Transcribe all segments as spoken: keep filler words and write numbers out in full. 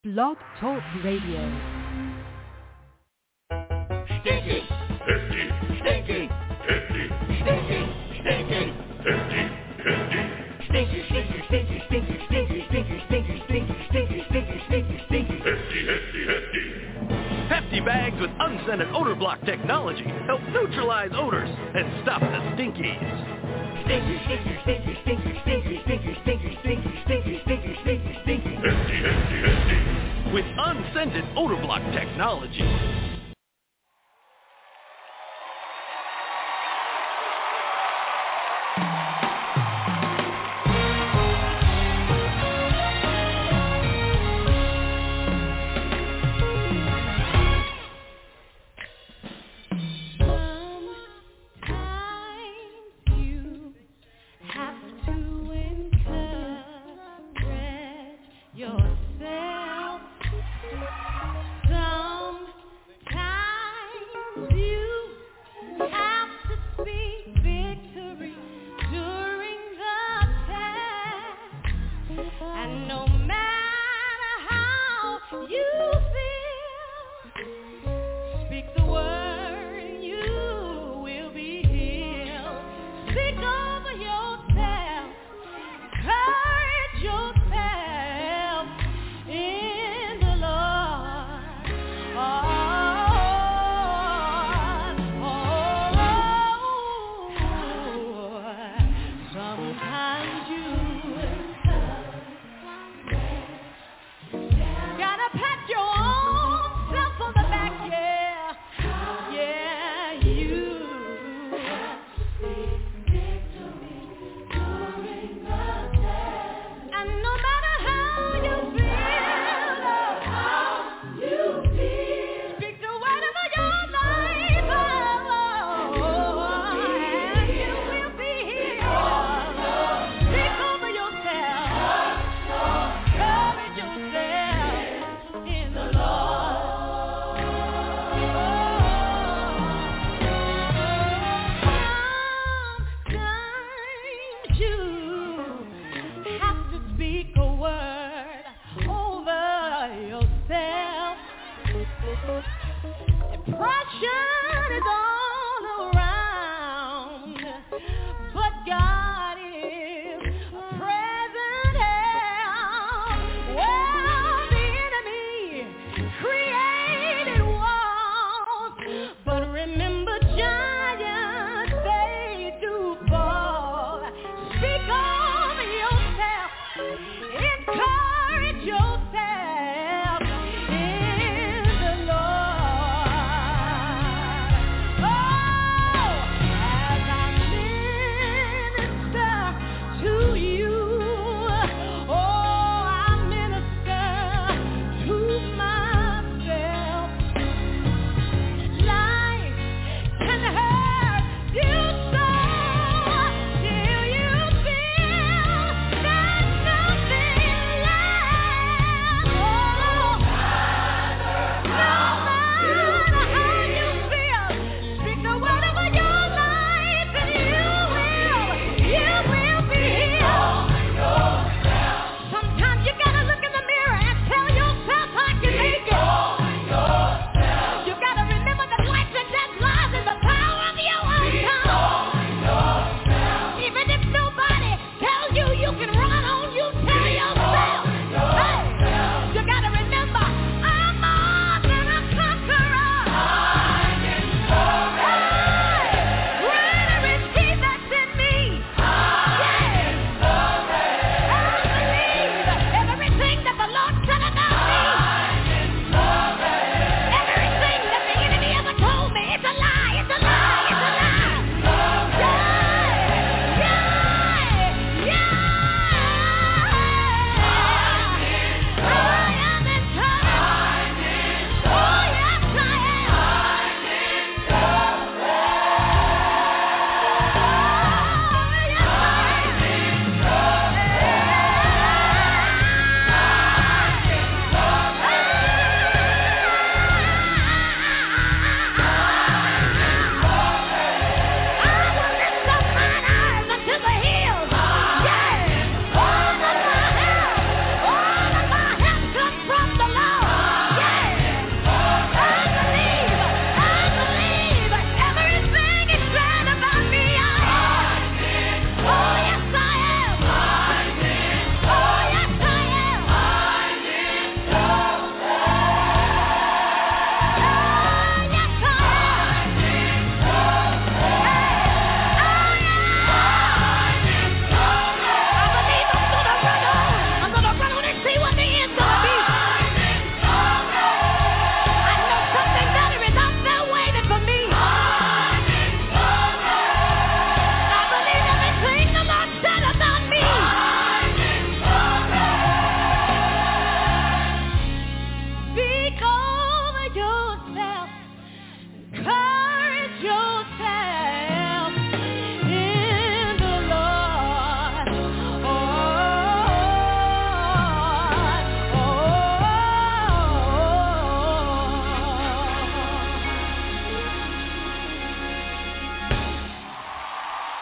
Blog Talk Radio. Stinky. Hefty. Stinky. Hefty. Stinky. Stinky. Hefty. Hefty. Stinky, stinky, stinky, stinky, stinky, stinky, stinky, stinky, stinky, stinky, stinky, stinky. Hefty, hefty, hefty. Hefty bags with unscented odor block technology help neutralize odors and stop the stinkies. Stinky, stinky, stinky, stinky, stinky, stinky, stinky, stinky, stinky, stinky, stinky, stinky. Hefty, hefty, hefty. With unscented odor block technology. Oh!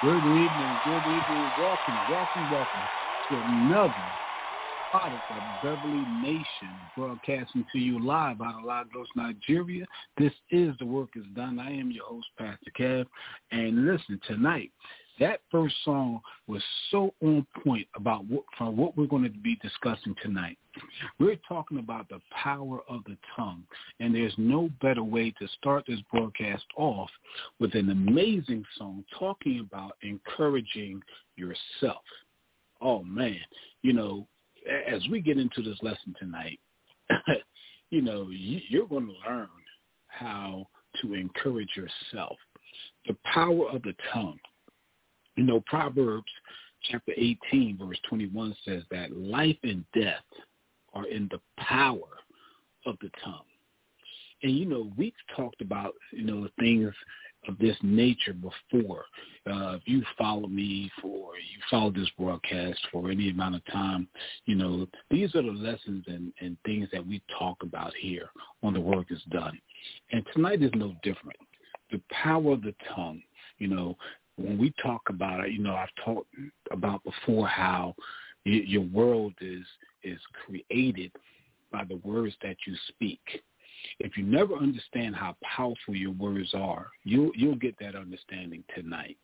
Good evening, good evening. Welcome, welcome, welcome to another product of Beverly Nation, broadcasting to you live out of Lagos, Nigeria. This is The Work Is Done. I am your host, Pastor Kev. And listen, tonight, that first song was so on point about what, from what we're going to be discussing tonight. We're talking about the power of the tongue, and there's no better way to start this broadcast off with an amazing song talking about encouraging yourself. Oh, man, you know, as we get into this lesson tonight, you know, you're going to learn how to encourage yourself. The power of the tongue. You know, Proverbs chapter eighteen, verse twenty-one says that life and death are in the power of the tongue. And, you know, we've talked about, you know, things of this nature before. Uh, if you follow me for, you follow this broadcast for any amount of time, you know, these are the lessons and, and things that we talk about here on The Work Is Done. And tonight is no different. The power of the tongue, you know, when we talk about it, you know, I've talked about before how y- your world is is created by the words that you speak. If you never understand how powerful your words are, you'll you'll get that understanding tonight.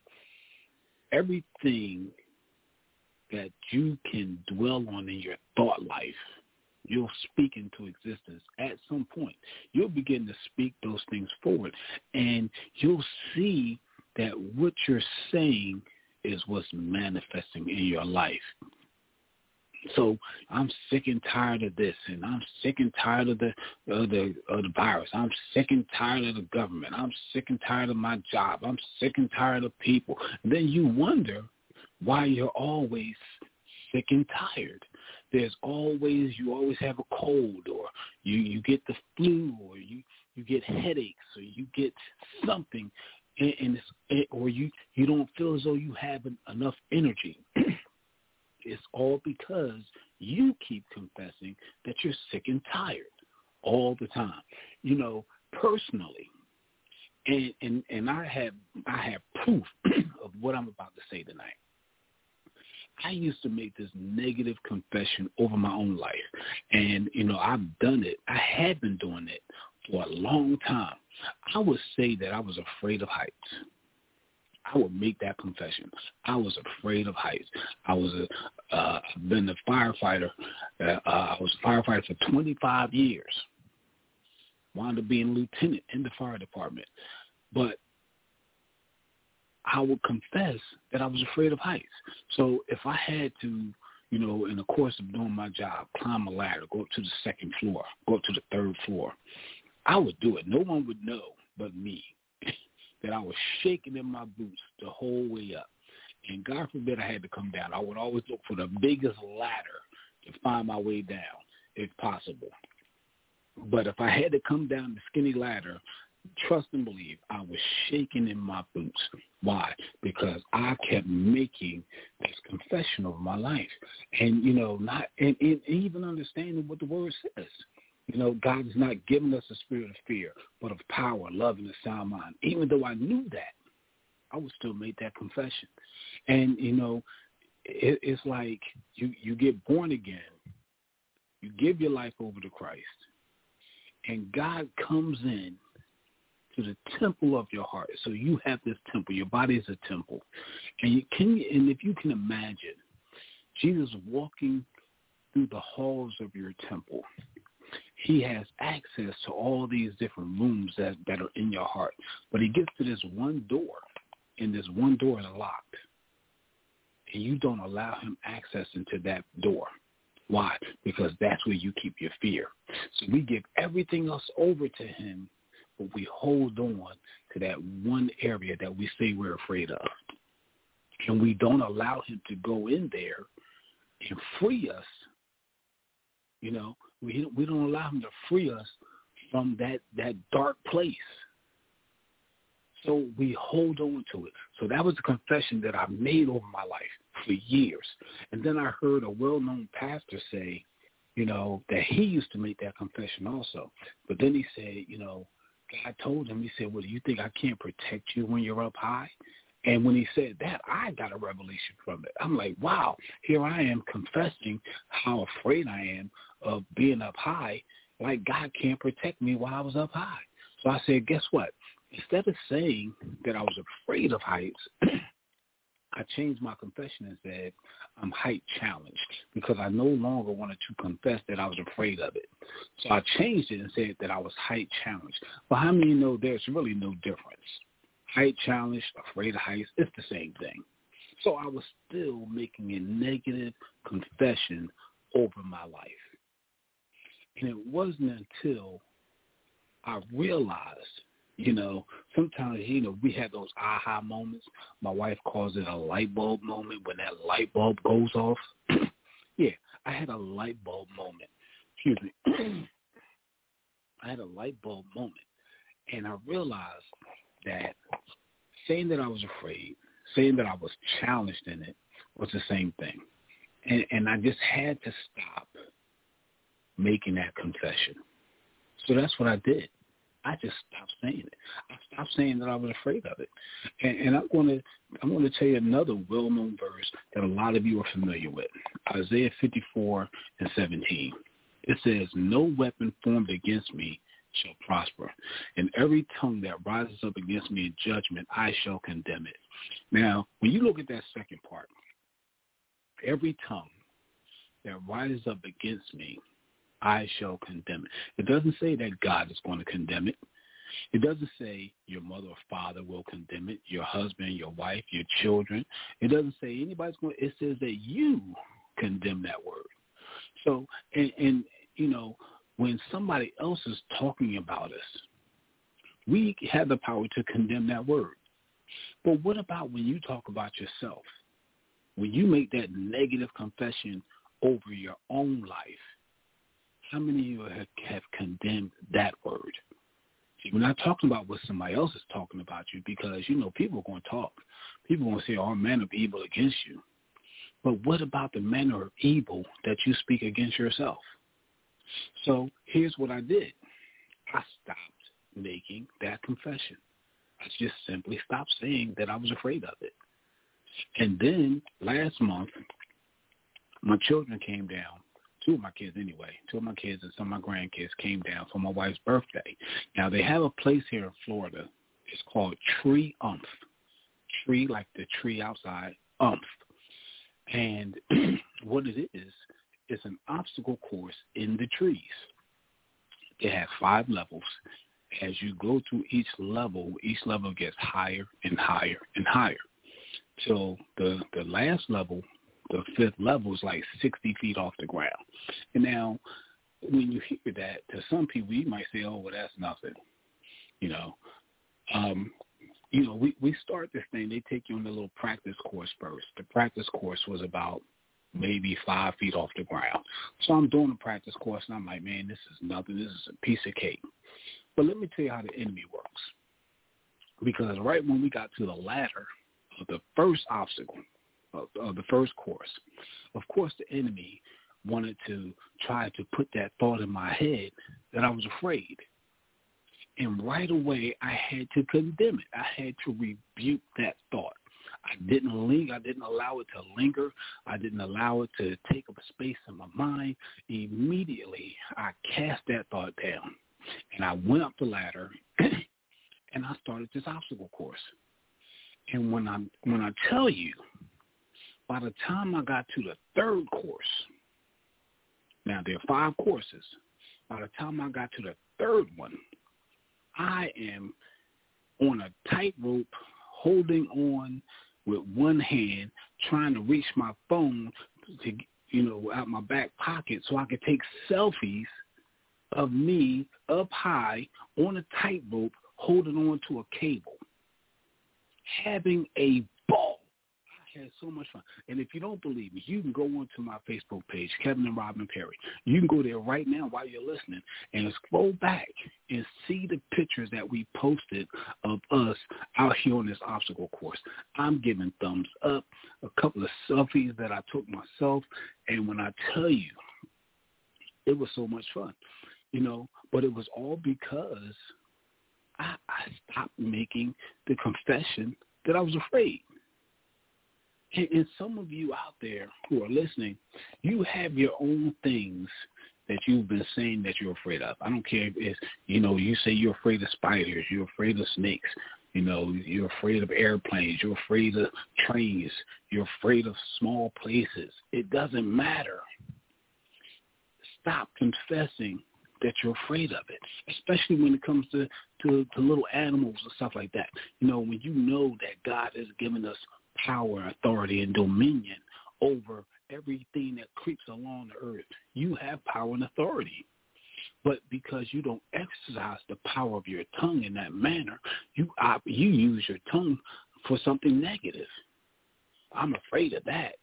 Everything that you can dwell on in your thought life, you'll speak into existence at some point. You'll begin to speak those things forward, and you'll see that what you're saying is what's manifesting in your life. So I'm sick and tired of this, and I'm sick and tired of the, of the of the virus. I'm sick and tired of the government. I'm sick and tired of my job. I'm sick and tired of people. And then you wonder why you're always sick and tired. There's always, you always have a cold, or you, you get the flu, or you, you get headaches, or you get something. And, and it's, or you, you don't feel as though you have enough energy. It's all because you keep confessing that you're sick and tired all the time. You know, personally, and and, and I have I have proof of what I'm about to say tonight. I used to make this negative confession over my own life, and you know I've done it. I had been doing it for a long time. I would say that I was afraid of heights. I would make that confession. I was afraid of heights. I was a, uh, been a firefighter. Uh, I was a firefighter for twenty-five years. Wound up being a lieutenant in the fire department. But I would confess that I was afraid of heights. So if I had to, you know, in the course of doing my job, climb a ladder, go up to the second floor, go up to the third floor, I would do it. No one would know but me that I was shaking in my boots the whole way up. And God forbid I had to come down. I would always look for the biggest ladder to find my way down, if possible. But if I had to come down the skinny ladder, trust and believe, I was shaking in my boots. Why? Because I kept making this confession of my life. And, you know, not and, and even understanding what the word says. You know, God has not given us a spirit of fear, but of power, love, and a sound mind. Even though I knew that, I would still make that confession. And, you know, it, it's like you, you get born again. You give your life over to Christ. And God comes in to the temple of your heart. So you have this temple. Your body is a temple. And you can, and if you can imagine, Jesus walking through the halls of your temple. He has access to all these different rooms that, that are in your heart. But he gets to this one door, and this one door is locked. And you don't allow him access into that door. Why? Because that's where you keep your fear. So we give everything else over to him, but we hold on to that one area that we say we're afraid of. And we don't allow him to go in there and free us. You know, we we don't allow him to free us from that, that dark place. So we hold on to it. So that was a confession that I made over my life for years. And then I heard a well-known pastor say, you know, that he used to make that confession also. But then he said, you know, God told him, he said, well, do you think I can't protect you when you're up high? And when he said that, I got a revelation from it. I'm like, wow, here I am confessing how afraid I am of being up high, like God can't protect me while I was up high. So I said, guess what? Instead of saying that I was afraid of heights, I changed my confession and said I'm height challenged because I no longer wanted to confess that I was afraid of it. So I changed it and said that I was height challenged. But how many know there's really no difference? Height challenged, afraid of heights, it's the same thing. So I was still making a negative confession over my life. And it wasn't until I realized, you know, sometimes, you know, we have those aha moments. My wife calls it a light bulb moment when that light bulb goes off. Yeah, I had a light bulb moment. Excuse me. I had a light bulb moment. And I realized that saying that I was afraid, saying that I was challenged in it was the same thing. And, and I just had to stop making that confession. So that's what I did. I just stopped saying it. I stopped saying that I was afraid of it. And, and I'm going to I'm going to tell you another well-known verse that a lot of you are familiar with, Isaiah fifty-four and seventeen. It says, no weapon formed against me shall prosper, and every tongue that rises up against me in judgment, I shall condemn it. Now, when you look at that second part, every tongue that rises up against me, I shall condemn it. It doesn't say that God is going to condemn it. It doesn't say your mother or father will condemn it, your husband, your wife, your children. It doesn't say anybody's going to, it says that you condemn that word. So, and, and you know, when somebody else is talking about us, we have the power to condemn that word. But what about when you talk about yourself? When you make that negative confession over your own life, how many of you have, have condemned that word? See, we're not talking about what somebody else is talking about you because, you know, people are going to talk. People are going to say all manner of evil against you. But what about the manner of evil that you speak against yourself? So here's what I did. I stopped making that confession. I just simply stopped saying that I was afraid of it. And then last month, my children came down. Two of my kids anyway, two of my kids and some of my grandkids came down for my wife's birthday. Now, they have a place here in Florida. It's called Tree Umph. Tree, like the tree outside, Umph. And what it is, it's an obstacle course in the trees. They have five levels. As you go through each level, each level gets higher and higher and higher. Till the, the last level, the fifth level, is like sixty feet off the ground. And now, when you hear that, to some people, you might say, oh, well, that's nothing. You know, um, you know, we, we start this thing. They take you on the little practice course first. The practice course was about maybe five feet off the ground. So I'm doing the practice course, and I'm like, man, this is nothing. This is a piece of cake. But let me tell you how the enemy works. Because right when we got to the ladder of the first obstacle, of, of the first course, of course the enemy wanted to try to put that thought in my head that I was afraid. And right away, I had to condemn it. I had to rebuke that thought. I didn't linger. I didn't allow it to linger. I didn't allow it to take up space in my mind. Immediately, I cast that thought down, and I went up the ladder, and I started this obstacle course. And when I when I tell you, by the time I got to the third course, now there are five courses. By the time I got to the third one, I am on a tightrope, holding on with one hand, trying to reach my phone to, you know, out my back pocket so I could take selfies of me up high on a tightrope, holding on to a cable, having a ball. I had so much fun. And if you don't believe me, you can go onto my Facebook page, Kevin and Robin Perry. You can go there right now while you're listening and scroll back and see the pictures that we posted of us out here on this obstacle course. I'm giving thumbs up, a couple of selfies that I took myself. And when I tell you, it was so much fun, you know, but it was all because I, I stopped making the confession that I was afraid. And, and some of you out there who are listening, you have your own things that you've been saying that you're afraid of. I don't care if it's, you know, you say you're afraid of spiders, you're afraid of snakes, you know, you're afraid of airplanes, you're afraid of trains, you're afraid of small places. It doesn't matter. Stop confessing that you're afraid of it, especially when it comes to, to, to little animals and stuff like that. You know, when you know that God has given us power, authority, and dominion over everything that creeps along the earth, you have power and authority. But because you don't exercise the power of your tongue in that manner, you op- you use your tongue for something negative. I'm afraid of that.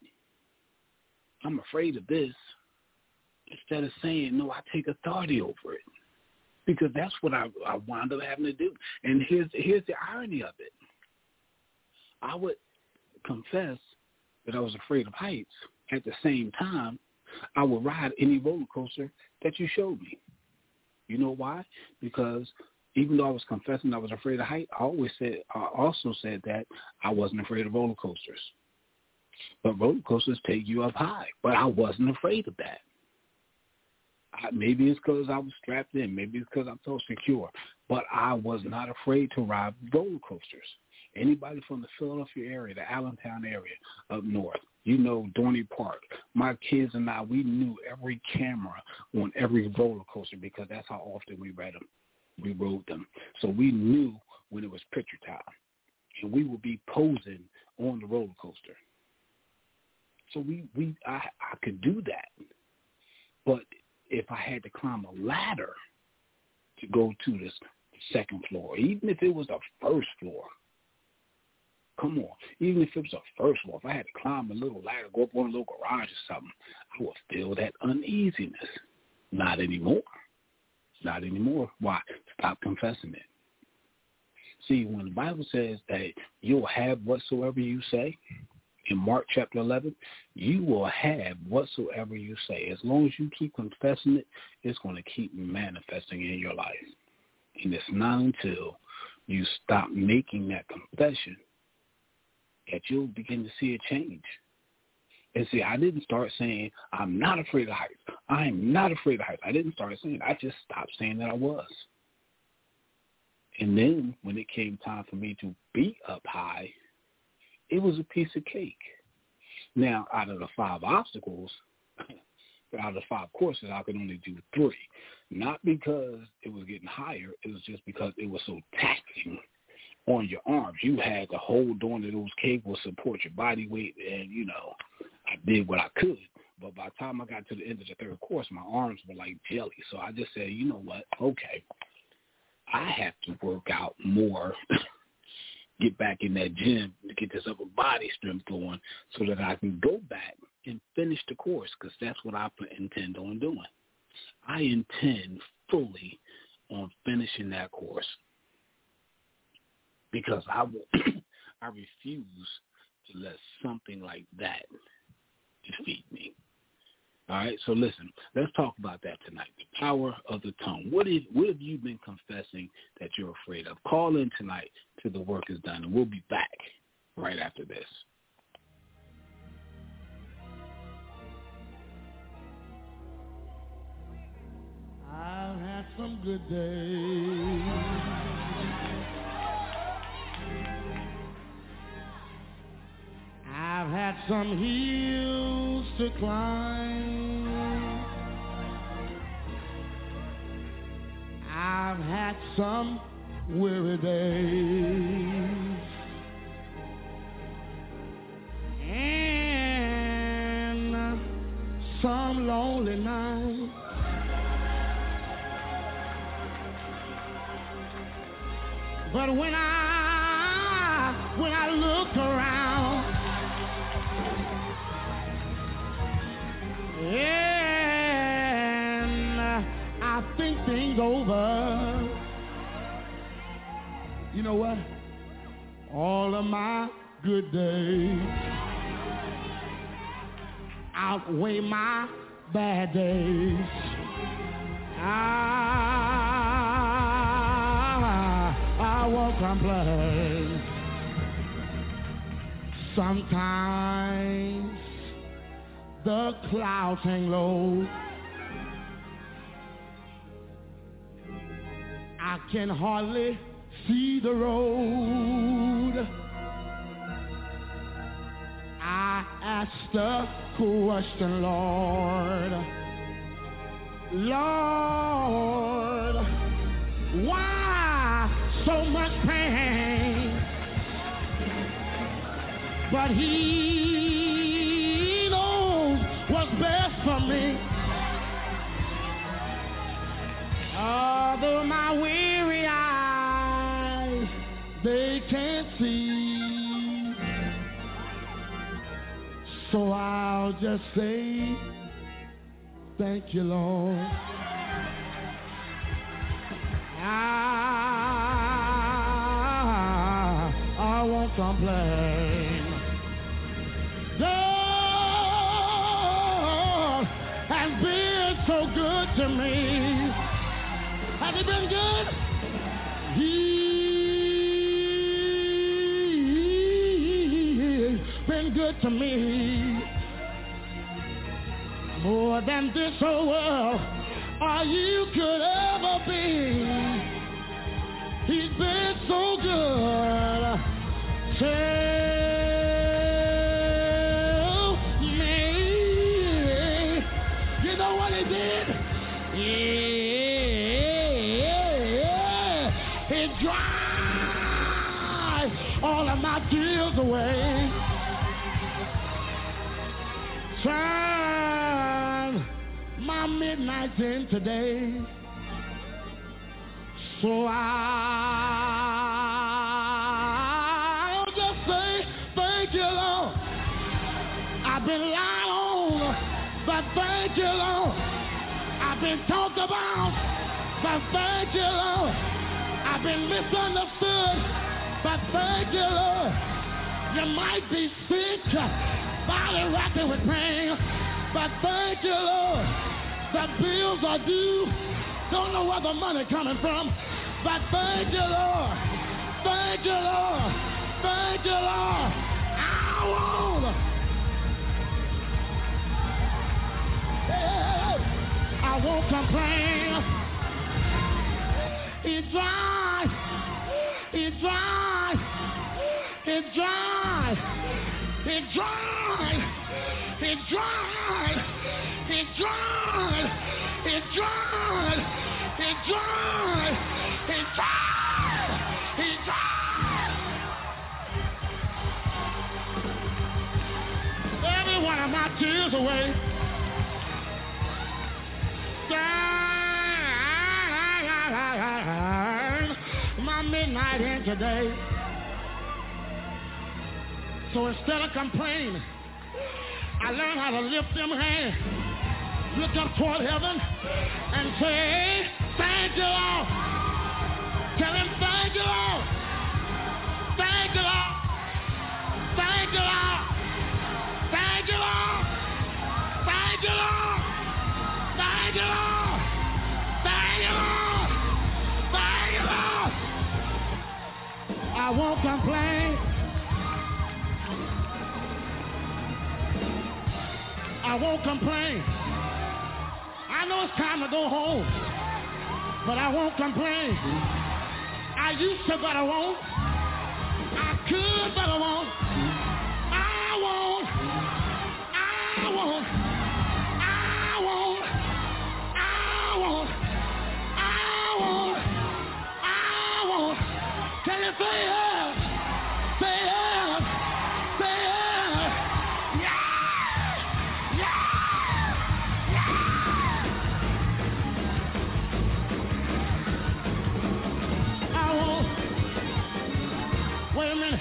I'm afraid of this. Instead of saying, no, I take authority over it. Because that's what I, I wound up having to do. And here's here's the irony of it. I would confess that I was afraid of heights. At the same time, I would ride any roller coaster that you showed me. You know why? Because even though I was confessing I was afraid of height, I always said, I also said that I wasn't afraid of roller coasters. But roller coasters take you up high. But I wasn't afraid of that. I, maybe it's because I was strapped in. Maybe it's because I felt secure. But I was not afraid to ride roller coasters. Anybody from the Philadelphia area, the Allentown area up north, you know, Dorney Park, my kids and I, we knew every camera on every roller coaster because that's how often we read them. We rode them. So we knew when it was picture time. And we would be posing on the roller coaster. So we, we I, I could do that. But if I had to climb a ladder to go to this second floor, even if it was the first floor, come on, even if it was the first floor, if I had to climb a little ladder, go up on a little garage or something, I would feel that uneasiness. Not anymore. Not anymore. Why? Stop confessing it. See, when the Bible says that you'll have whatsoever you say, in Mark chapter eleven, you will have whatsoever you say. As long as you keep confessing it, it's going to keep manifesting in your life. And it's not until you stop making that confession that you'll begin to see a change. And see, I didn't start saying, I'm not afraid of heights. I'm not afraid of heights. I didn't start saying it. I just stopped saying that I was. And then when it came time for me to be up high, it was a piece of cake. Now, out of the five obstacles, out of the five courses, I could only do three. Not because it was getting higher. It was just because it was so taxing on your arms. You had to hold on to those cables, support your body weight, and, you know, I did what I could. But by the time I got to the end of the third course, my arms were like jelly. So I just said, you know what, okay, I have to work out more, get back in that gym to get this upper body strength going so that I can go back and finish the course, because that's what I intend on doing. I intend fully on finishing that course because I will, I refuse to let something like that defeat me. All right, so listen, let's talk about that tonight, the power of the tongue. What, is, what have you been confessing that you're afraid of? Call in tonight till the work is done, and we'll be back right after this. I've had some good days. I've had some hills to climb. I've had some weary days. And some lonely nights. But when I, when I look around, and I think things over, you know what? All of my good days outweigh my bad days. I, I won't complain. Sometimes the clouds hang low. I can hardly see the road. I asked the question, Lord, Lord, why so much pain? But he knows what's best for me. Although my weary eyes, they can't see. So I'll just say, thank you, Lord. I, I won't complain. God has been so good to me. Has he been good? He's been good to me. More than this whole world or you could ever be. He's been so good. Tell me, you know what he did? Yeah, he dried all of my tears away. Turn my midnight into day. So I'll just say thank you, Lord. I've been lied on, but thank you, Lord. I've been talked about, but thank you, Lord. I've been misunderstood, but thank you, Lord. You might be sick, body racking with pain, but thank you, Lord. The bills are due. Don't know where the money coming from, but thank you, Lord. Thank you, Lord. Thank you, Lord. I won't. Hey, I won't complain. It's dry. It's dry. It's dry. It's dry. It's dry. It's dry. It's dry. It's dry. It's dry. It's dry. Every one of my tears away. Turn my midnight in today. So instead of complaining, I learned how to lift them hands, look up toward heaven, and say, thank you, Lord. Tell him, thank you, Lord. Thank you, Lord. Thank you, Lord. Thank you, Lord. Thank you, Lord. Thank you, Lord. Thank you, Lord. Thank you, Lord. I won't complain. I won't complain. I know it's time to go home, but I won't complain. I used to, but I won't. I could, but I won't. I won't. I won't. I won't. I won't. I won't. I won't. Can you say yes? Say yes. Say yes. Wait a minute.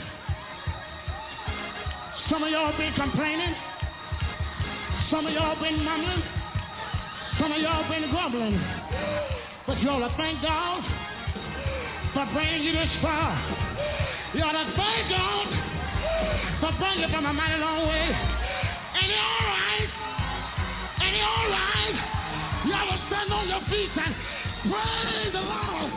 Some of y'all been complaining. Some of y'all been mumbling. Some of y'all been grumbling. But you ought to thank God for bringing you this far. You ought to thank God for bringing you from a mighty long way. And you're all right. And you're all right. You ought to stand on your feet and praise the Lord.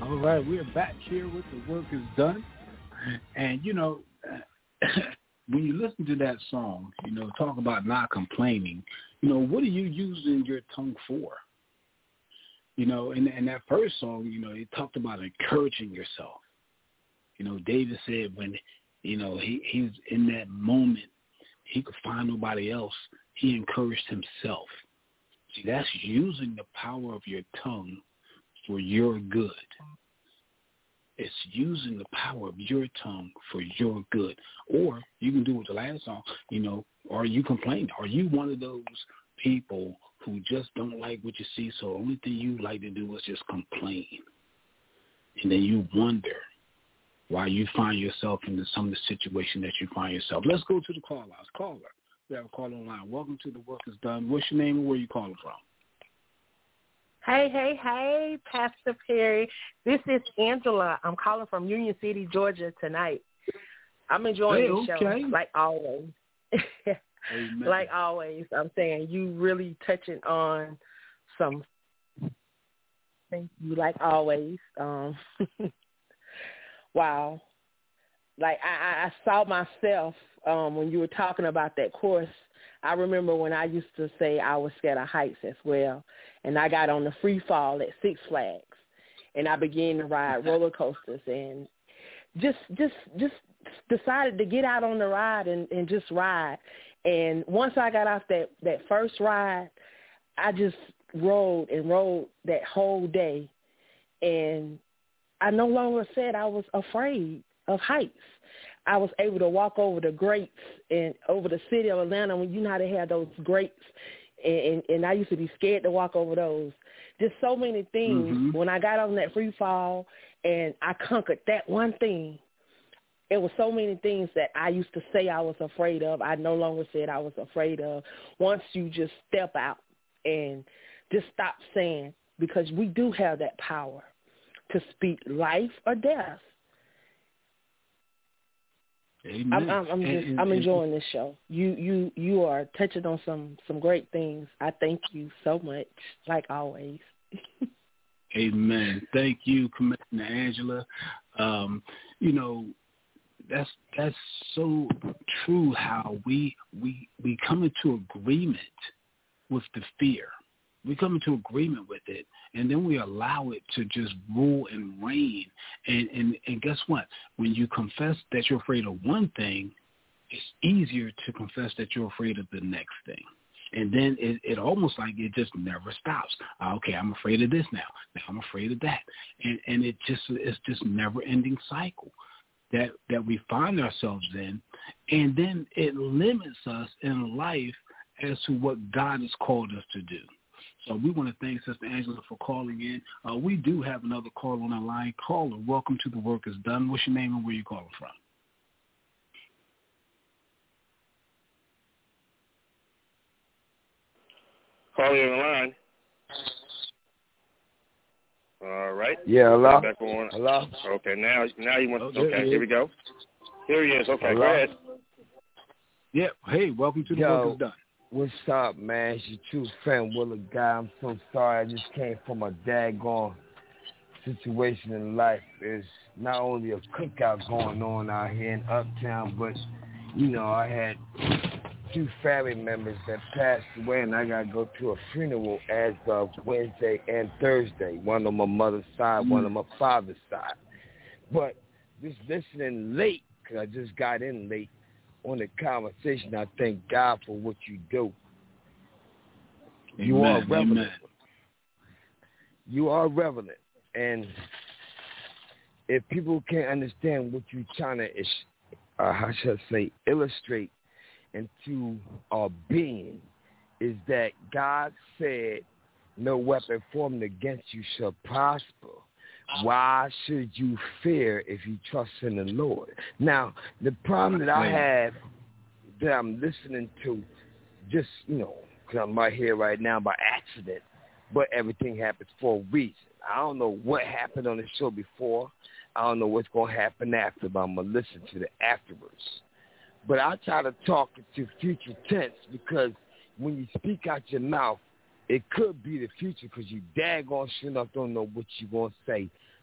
All right, we're back here with The Work Is Done. And, you know, when you listen to that song, you know, talk about not complaining, you know, what are you using your tongue for? You know, in, in that first song, you know, it talked about encouraging yourself. You know, David said when, you know, he, he's in that moment, he could find nobody else. He encouraged himself. See, that's using the power of your tongue for your good. It's using the power of your tongue for your good. Or you can do with the last song, you know, are you complaining? Are you one of those people who just don't like what you see, so the only thing you like to do is just complain? And then you wonder why you find yourself in some of the situation that you find yourself. Let's go to the call outs. Caller. We have a call online. Welcome to The Work Is Done. What's your name and where you calling from? Hey, hey, hey, Pastor Perry. This is Angela. I'm calling from Union City, Georgia tonight. I'm enjoying hey, the okay. show, like always. Like always, I'm saying you really touching on some, thank you, like always. Um, wow. Like I, I saw myself um, when you were talking about that course. I remember when I used to say I was scared of heights as well, and I got on the free fall at Six Flags, and I began to ride roller coasters, and just just just decided to get out on the ride and, and just ride. And once I got off that, that first ride, I just rode and rode that whole day, and I no longer said I was afraid of heights. I was able to walk over the grates and over the city of Atlanta. When you know how they have those grates, and, and, and I used to be scared to walk over those. Just so many things. Mm-hmm. When I got on that free fall and I conquered that one thing, it was so many things that I used to say I was afraid of. I no longer said I was afraid of. Once you just step out and just stop saying, because we do have that power to speak life or death. Amen. I'm, I'm, I'm just, and, I'm and, enjoying this show. You, you, you are touching on some, some great things. I thank you so much, like always. Amen. Thank you, Commissioner Angela. Um, you know, that's that's so true. How we we we come into agreement with the fear. We come into agreement with it, and then we allow it to just rule and reign. And, and, and guess what? When you confess that you're afraid of one thing, it's easier to confess that you're afraid of the next thing. And then it, it almost like it just never stops. Uh, okay, I'm afraid of this now. Now I'm afraid of that. And, and it just it's just never-ending cycle that, that we find ourselves in. And then it limits us in life as to what God has called us to do. So we want to thank Sister Angela for calling in. Uh, we do have another call on the line. Caller, welcome to The Work Is Done. What's your name and where you calling from? Calling on the line. All right. Yeah, hello. Back on. Hello. Okay, now now you want. Oh, okay, here we go. Here he is. Okay, hello? Go ahead. Yeah. Hey, welcome to The Yo, Work Is Done. What's up, man? It's your true friend, Willard Guy. I'm so sorry. I just came from a daggone situation in life. There's not only a cookout going on out here in Uptown, but, you know, I had two family members that passed away, and I got to go to a funeral as of Wednesday and Thursday, one on my mother's side, mm. one on my father's side. But just listening late, because I just got in late, on the conversation, I thank God for what you do. Amen, you are relevant. Amen. You are relevant. And if people can't understand what you're trying to, uh, how should I say, illustrate into our being, is that God said, no weapon formed against you shall prosper. Why should you fear if you trust in the Lord? Now, the problem that I have that I'm listening to, just, you know, because I'm right here right now by accident, but everything happens for a reason. I don't know what happened on the show before. I don't know what's going to happen after, but I'm going to listen to it afterwards. But I try to talk into future tense because when you speak out your mouth, it could be the future because you daggone sure enough don't know what you're going to say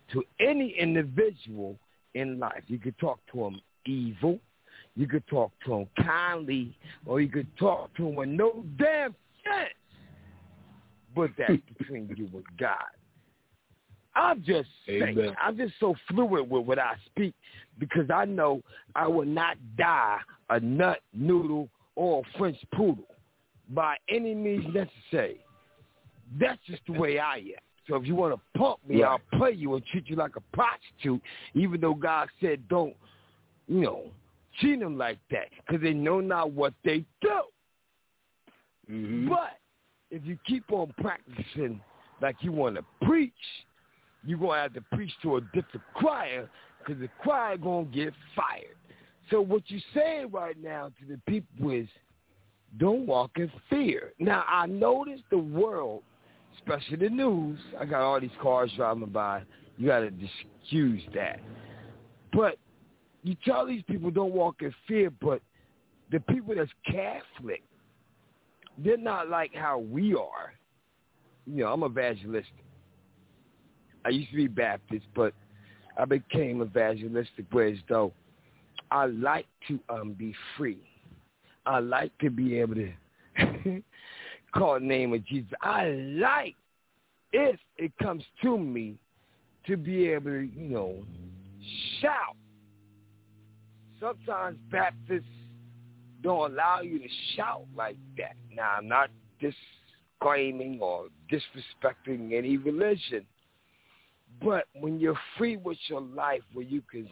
to any individual in life. You could talk to them evil, you could talk to them kindly, or you could talk to them with no damn sense. But that's between you and God. I'm just saying, Amen. I'm just so fluid with what I speak because I know I will not die a nut, noodle, or a French poodle by any means necessary. That's just the way I am. So if you want to pump me, right. I'll play you and treat you like a prostitute, even though God said don't, you know, treat them like that because they know not what they do. Mm-hmm. But if you keep on practicing like you want to preach, you're going to have to preach to a different choir because the choir going to get fired. So what you're saying right now to the people is don't walk in fear. Now, I notice the world, especially the news, I got all these cars driving by. You got to excuse that. But you tell these people don't walk in fear, but the people that's Catholic, they're not like how we are. You know, I'm evangelistic. I used to be Baptist, but I became evangelistic, whereas though I like to um, be free. I like to be able to call the name of Jesus. I like, if it comes to me, to be able to, you know, shout. Sometimes Baptists don't allow you to shout like that. Now, I'm not disclaiming or disrespecting any religion, but when you're free with your life, where you can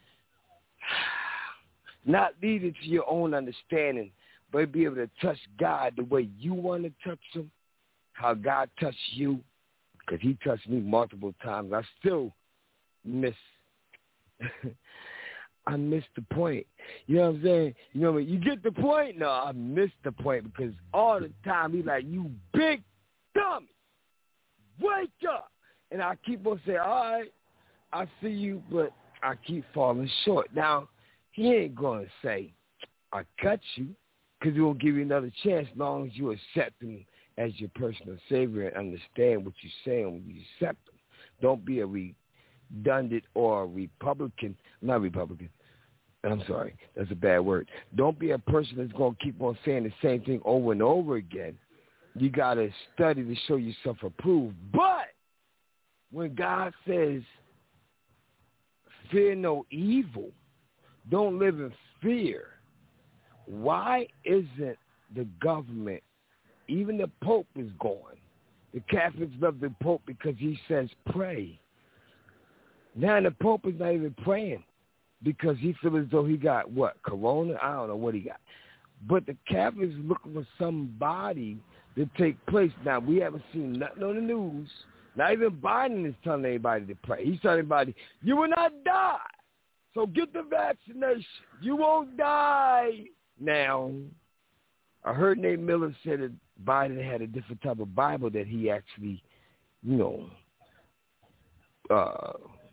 not lead it to your own understanding, but be able to touch God the way you want to touch him, how God touched you, because he touched me multiple times. I still miss, I missed the point. You know what I'm saying? You know what I mean? You get the point? No, I missed the point because all the time he's like, you big dummy, wake up. And I keep on saying, all right, I see you, but I keep falling short. Now, he ain't going to say, I cut you, because he will give you another chance as long as you accept him as your personal savior and understand what you're saying when you accept him. Don't be a redundant or a Republican, not Republican, I'm sorry, that's a bad word. Don't be a person that's going to keep on saying the same thing over and over again. You got to study to show yourself approved. But when God says, fear no evil, don't live in fear, why isn't the government, even the Pope is gone. The Catholics love the Pope because he says pray. Now the Pope is not even praying because he feels as though he got, what, corona? I don't know what he got. But the Catholics are looking for somebody to take place. Now, we haven't seen nothing on the news. Not even Biden is telling anybody to pray. He's telling everybody, you will not die. So get the vaccination. You won't die. Now, I heard Nate Miller said that Biden had a different type of Bible that he actually, you know, uh,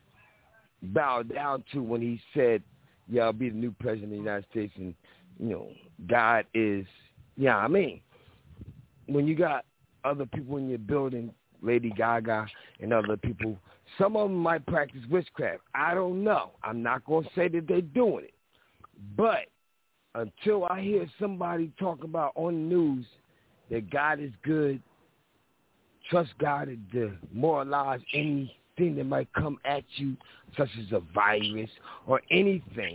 bowed down to when he said, yeah, I'll be the new president of the United States and, you know, God is, yeah, I mean, when you got other people in your building, Lady Gaga and other people, some of them might practice witchcraft. I don't know. I'm not going to say that they're doing it. But until I hear somebody talk about on the news that God is good, trust God to demoralize anything that might come at you, such as a virus or anything,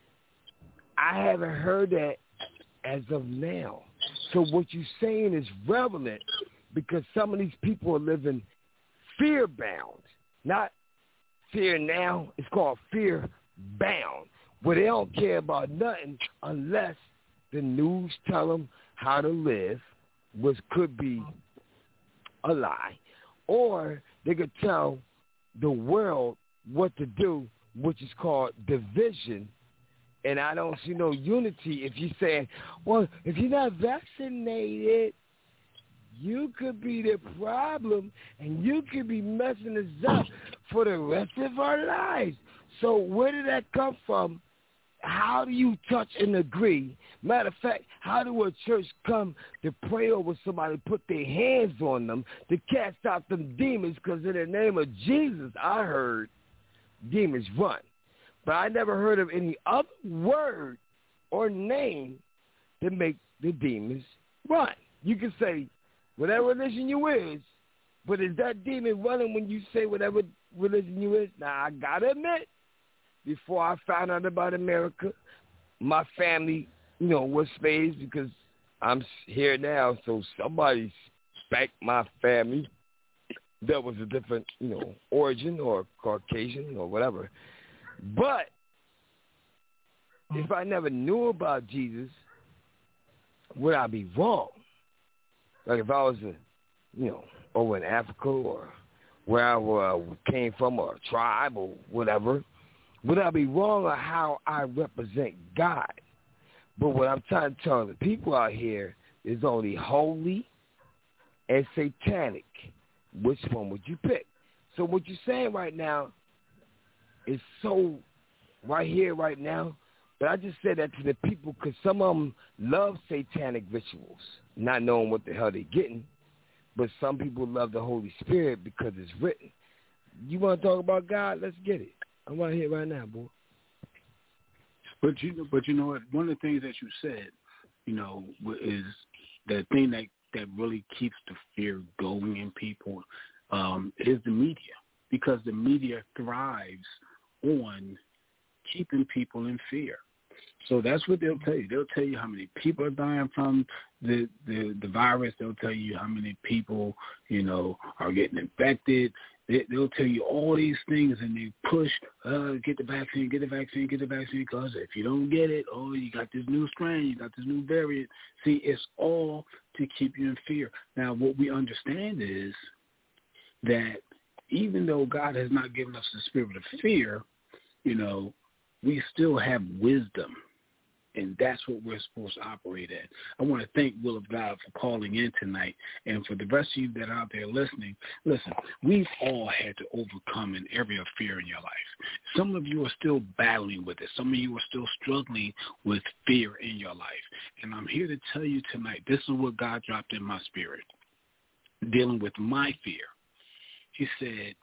I haven't heard that as of now. So what you're saying is relevant because some of these people are living fear-bound. Not fear now, it's called fear-bound, where they don't care about nothing unless the news tell them how to live, which could be a lie, or they could tell the world what to do, which is called division. And I don't see no unity if you're saying, well, if you're not vaccinated, you could be the problem, and you could be messing us up for the rest of our lives. So where did that come from how do you touch and agree? Matter of fact, how do a church come to pray over somebody, put their hands on them to cast out them demons? Because in the name of Jesus, I heard demons run. But I never heard of any other word or name to make the demons run. You can say whatever religion you is, but is that demon running when you say whatever religion you is? Now, I got to admit, before I found out about America, my family, you know, was slaves because I'm here now, so somebody spanked my family. That was a different, you know, origin or Caucasian or whatever. But if I never knew about Jesus, would I be wrong? Like if I was, a, you know, over in Africa or where I uh, came from or a tribe or whatever, would I be wrong on how I represent God? But what I'm trying to tell the people out here is only holy and satanic. Which one would you pick? So what you're saying right now is so right here, right now. But I just said that to the people because some of them love satanic rituals, not knowing what the hell they're getting. But some people love the Holy Spirit because it's written. You want to talk about God? Let's get it. I'm right here right now, boy. But you, but you know what? One of the things that you said, you know, is the thing that, that really keeps the fear going in people um, is the media, because the media thrives on keeping people in fear. So that's what they'll tell you. They'll tell you how many people are dying from the, the, the virus. They'll tell you how many people, you know, are getting infected. They, they'll tell you all these things, and they push, uh, get the vaccine, get the vaccine, get the vaccine, because if you don't get it, oh, you got this new strain, you got this new variant. See, it's all to keep you in fear. Now, what we understand is that even though God has not given us the spirit of fear, you know, we still have wisdom. And that's what we're supposed to operate at. I want to thank Will of God for calling in tonight. And for the rest of you that are out there listening, listen, we've all had to overcome an area of fear in your life. Some of you are still battling with it. Some of you are still struggling with fear in your life. And I'm here to tell you tonight, this is what God dropped in my spirit, dealing with my fear. He said,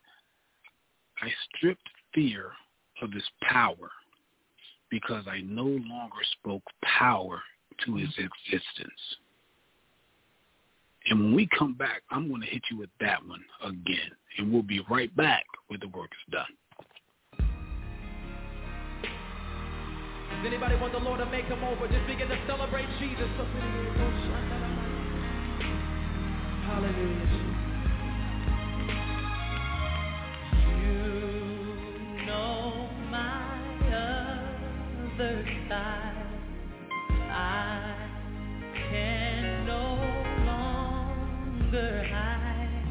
I stripped fear of its power, because I no longer spoke power to its existence. And when we come back, I'm going to hit you with that one again. And we'll be right back when the work is done. Does anybody want the Lord to make him over? Just begin to celebrate Jesus. Hallelujah. You know my other side. I can no longer hide.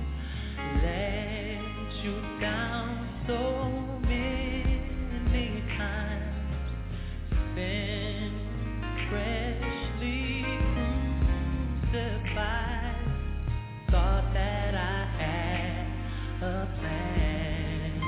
Let you down so many times. Been freshly crucified. Thought that I had a plan.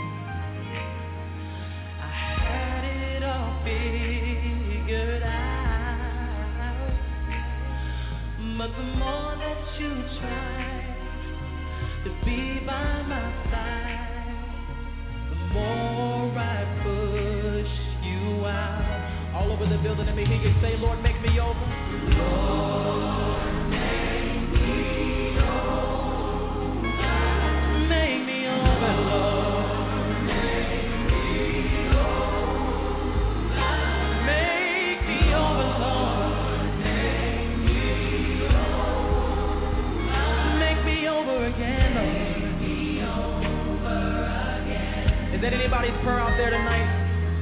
I had it all figured out. But the more that you try to be by my side, the more I push you out. All over the building, let me hear you say, Lord, make me over. Lord, make me over. Make me over, Lord. Make me over. Make me over, Lord. Make me over. Make me over again, Lord. Make me over again. Is that anybody's prayer out there tonight?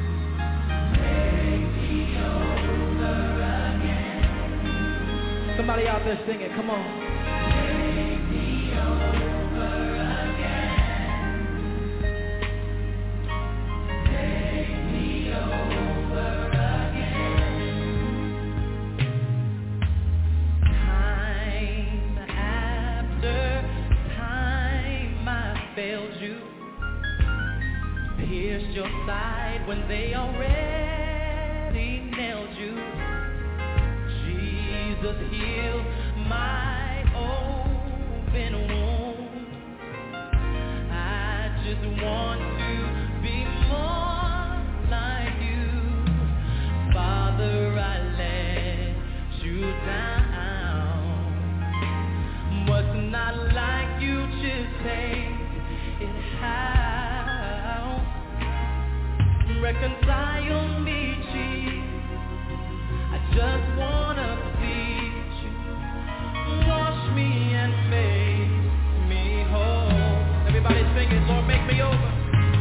Somebody out there singing, come on. Make me over again. Make me over again. Time after time I failed you. Pierced your side when they already change in how reconcile me, Jesus. I just wanna please you. Wash me and make me whole. Everybody sing it, Lord, make me over.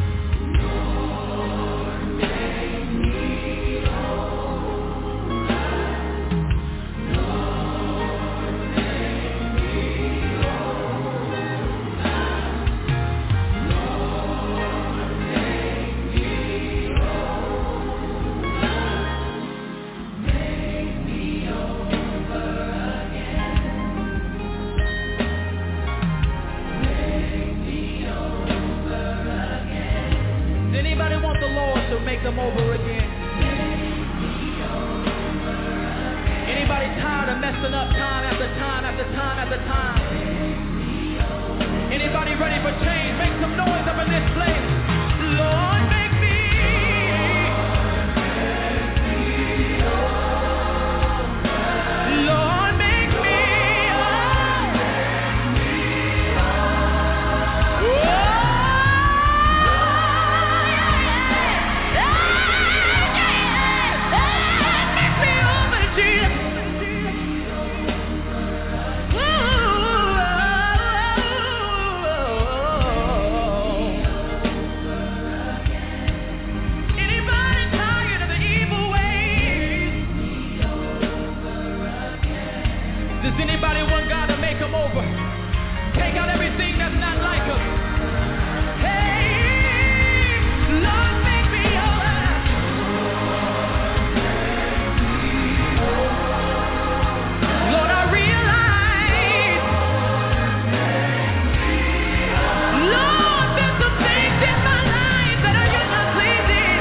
Make them over again. Anybody tired of messing up time after time after time after time? Anybody ready for change? Make some noise up in this place. Lord, make me. Lord, make me. Oh. Anybody want God to make them over? Take out everything that's not like him. Hey, Lord, make me over. Lord, I realize, Lord, there's some things in my life that are you not pleasing.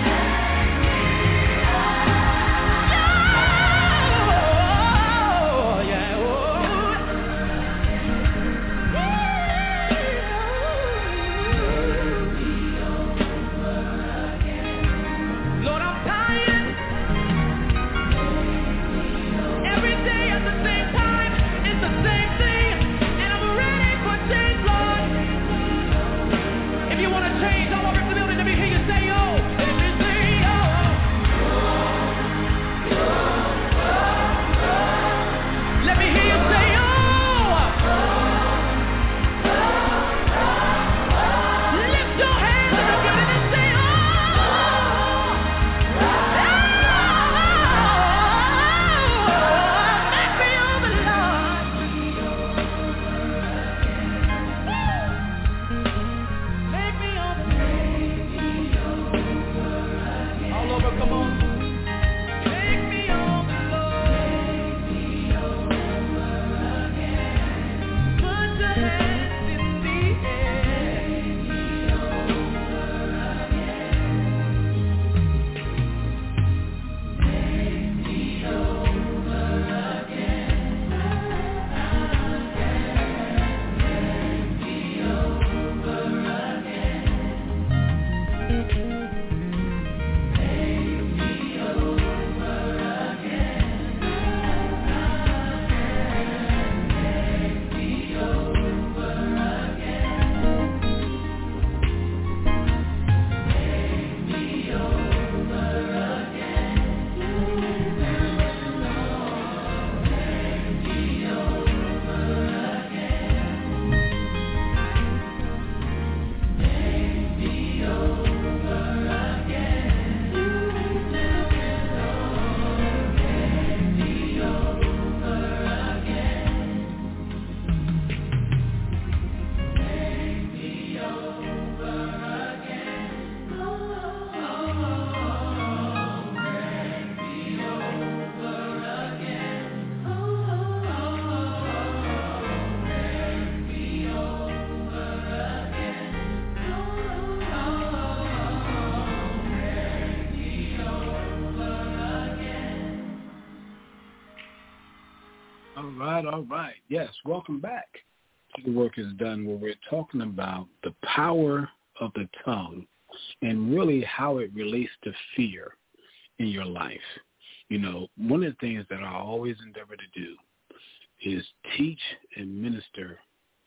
All right, all right. Yes, welcome back to The Work Is Done, where we're talking about the power of the tongue and really how it relates to fear in your life. You know, one of the things that I always endeavor to do is teach and minister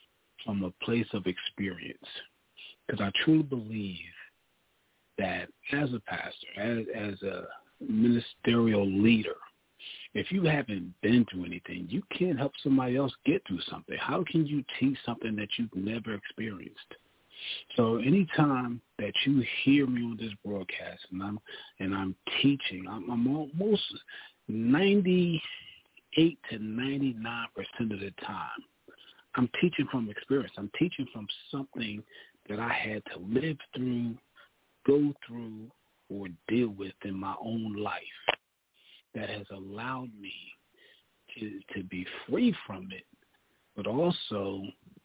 from a place of experience, because I truly believe that as a pastor, as, as a ministerial leader, if you haven't been through anything, you can't help somebody else get through something. How can you teach something that you've never experienced? So anytime that you hear me on this broadcast and I'm and I'm teaching, I'm, I'm almost ninety-eight to ninety-nine percent of the time, I'm teaching from experience. I'm teaching from something that I had to live through, go through, or deal with in my own life that has allowed me to to be free from it, but also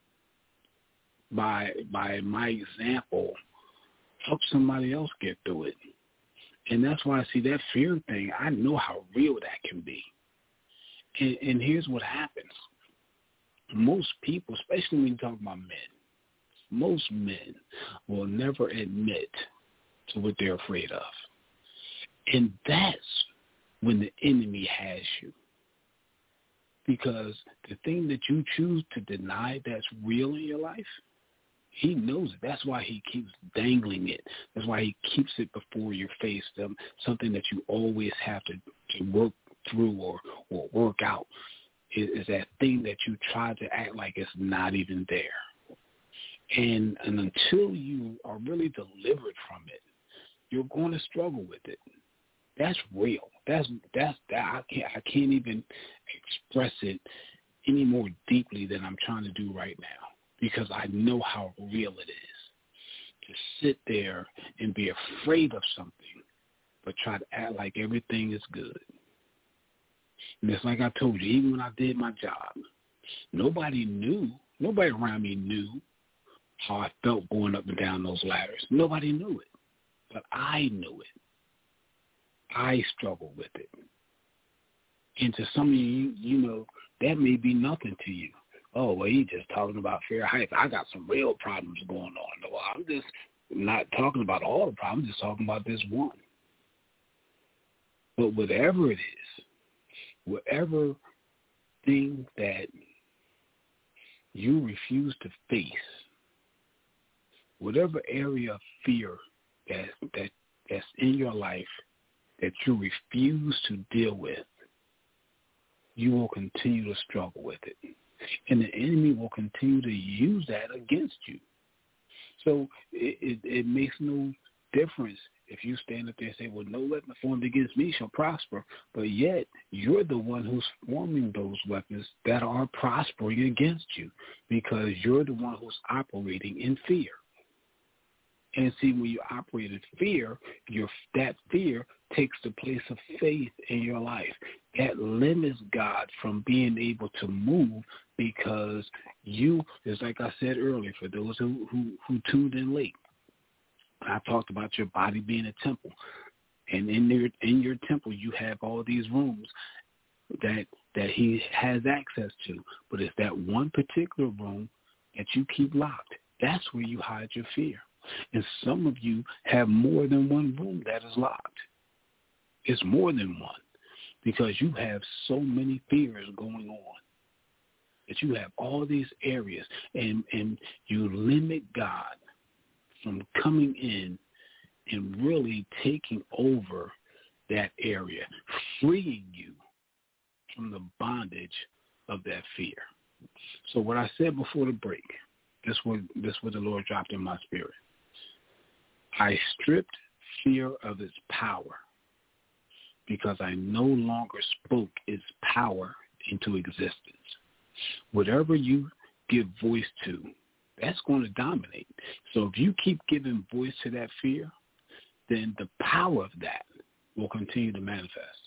by by my example, help somebody else get through it. And that's why I see that fear thing. I know how real that can be. And, and here's what happens. Most people, especially when you talk about men, most men will never admit to what they're afraid of. And that's when the enemy has you. Because the thing that you choose to deny that's real in your life, he knows it. That's why he keeps dangling it. That's why he keeps it before your face, um, something that you always have to, to work through or, or work out, is, is that thing that you try to act like it's not even there. And, and until you are really delivered from it, you're going to struggle with it. That's real. That's that's that. I can't I can't even express it any more deeply than I'm trying to do right now, because I know how real it is to sit there and be afraid of something, but try to act like everything is good. And it's like I told you, even when I did my job, nobody knew, nobody around me knew how I felt going up and down those ladders. Nobody knew it, but I knew it. I struggle with it. And to some of you, you know, that may be nothing to you. Oh, well, he's just talking about fear of heights. I got some real problems going on. Well, I'm just not talking about all the problems, just talking about this one. But whatever it is, whatever thing that you refuse to face, whatever area of fear that that that's in your life that you refuse to deal with, you will continue to struggle with it. And the enemy will continue to use that against you. So it, it, it makes no difference if you stand up there and say, well, no weapon formed against me shall prosper, but yet you're the one who's forming those weapons that are prospering against you, because you're the one who's operating in fear. And see, when you operate in fear, your that fear takes the place of faith in your life. That limits God from being able to move, because you, it's like I said earlier, for those who, who, who tuned in late, I talked about your body being a temple. And in your, in your temple, you have all these rooms that that he has access to. But it's that one particular room that you keep locked. That's where you hide your fear. And some of you have more than one room that is locked. It's more than one, because you have so many fears going on that you have all these areas, and, and you limit God from coming in and really taking over that area, freeing you from the bondage of that fear. So what I said before the break, this was, this was the Lord dropped in my spirit. I stripped fear of its power because I no longer spoke its power into existence. Whatever you give voice to, that's going to dominate. So if you keep giving voice to that fear, then the power of that will continue to manifest.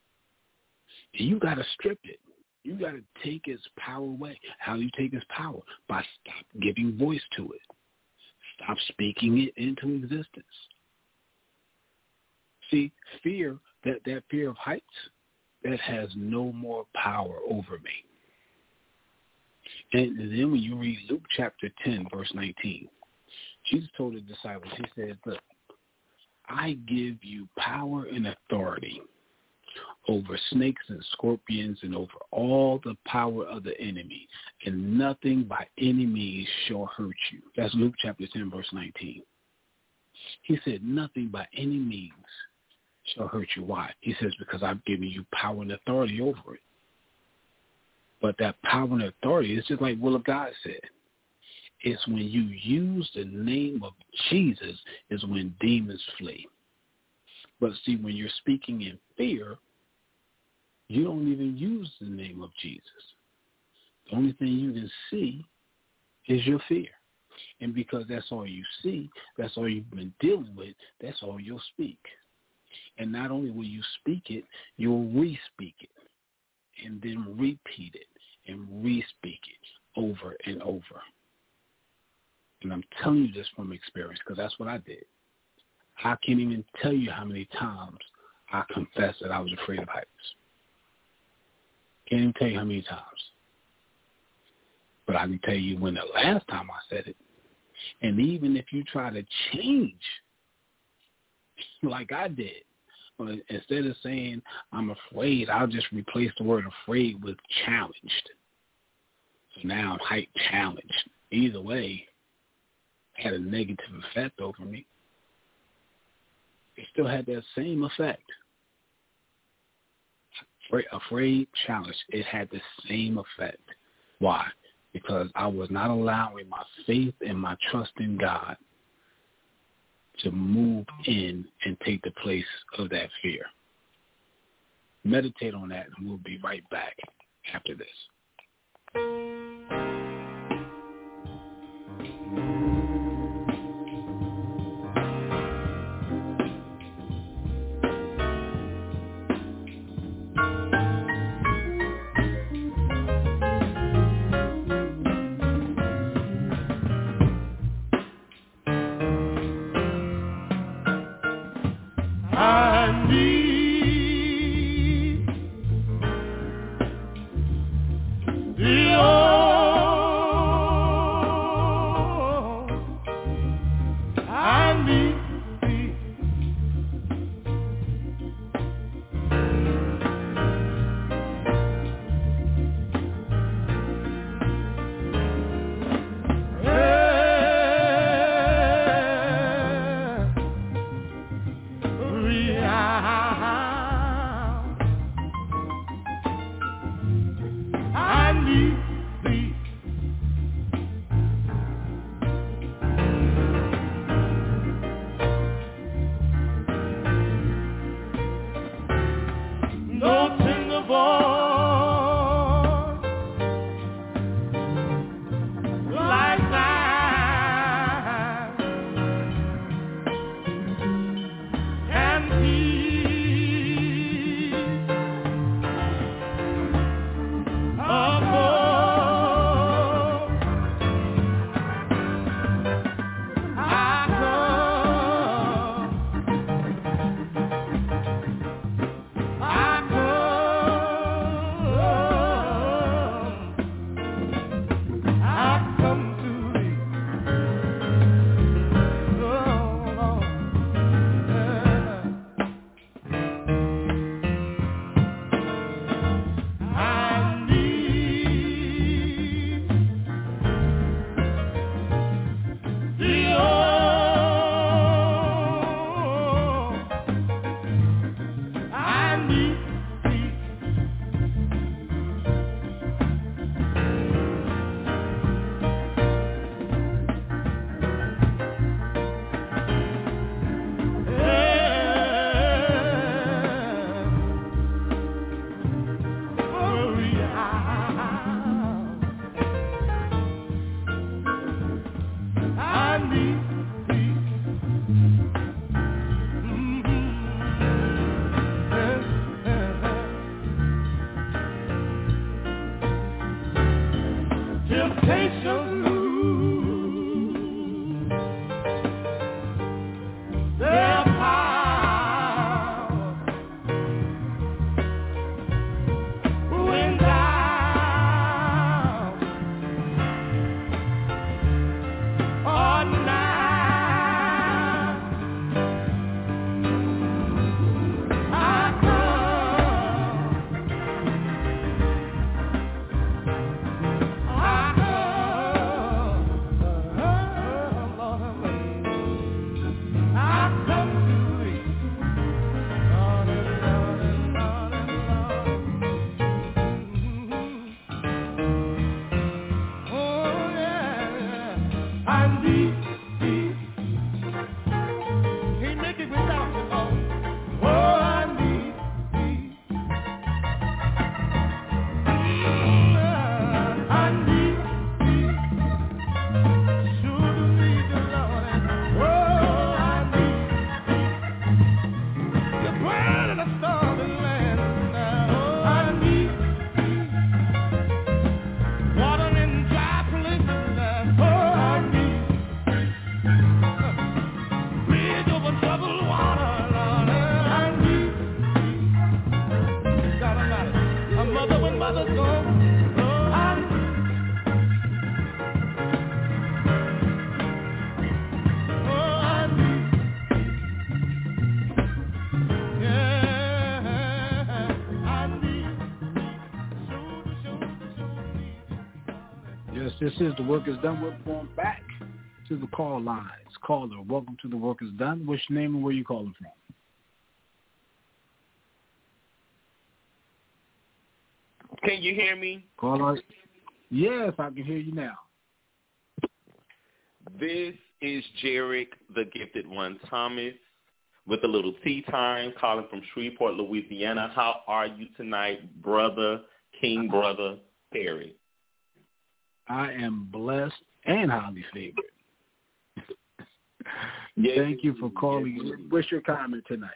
And you got to strip it. You got to take its power away. How do you take its power? By stop giving voice to it. Stop speaking it into existence. See, fear, that, that fear of heights, that has no more power over me. And then when you read Luke chapter ten, verse nineteen, Jesus told the disciples, he said, look, I give you power and authority over snakes and scorpions and over all the power of the enemy, and nothing by any means shall hurt you. That's Luke chapter ten, verse nineteen. He said, nothing by any means shall hurt you. Why? He says, because I've given you power and authority over it. But that power and authority is just like Will of God said. It's when you use the name of Jesus is when demons flee. But see, when you're speaking in fear, you don't even use the name of Jesus. The only thing you can see is your fear. And because that's all you see, that's all you've been dealing with, that's all you'll speak. And not only will you speak it, you'll re-speak it and then repeat it and re-speak it over and over. And I'm telling you this from experience because that's what I did. I can't even tell you how many times I confessed that I was afraid of heights. Can't even tell you how many times. But I can tell you when the last time I said it. And even if you try to change like I did, instead of saying I'm afraid, I'll just replace the word afraid with challenged. So now I'm height challenged. Either way, it had a negative effect over me. It still had that same effect. Afraid, afraid, challenged, it had the same effect. Why? Because I was not allowing my faith and my trust in God to move in and take the place of that fear. Meditate on that, and we'll be right back after this. I need the oh, I need thee. Yes, this is The Work Is Done. We're going back to the call lines. Caller, welcome to The Work Is Done. What's your name and where you calling from? Can you hear me? Caller, yes, I can hear you now. This is Jarek, the Gifted One Thomas, with a little tea time, calling from Shreveport, Louisiana. How are you tonight, brother, King Brother Perry? I am blessed and highly favored. Yes, Thank you for calling. yes, What's your comment tonight?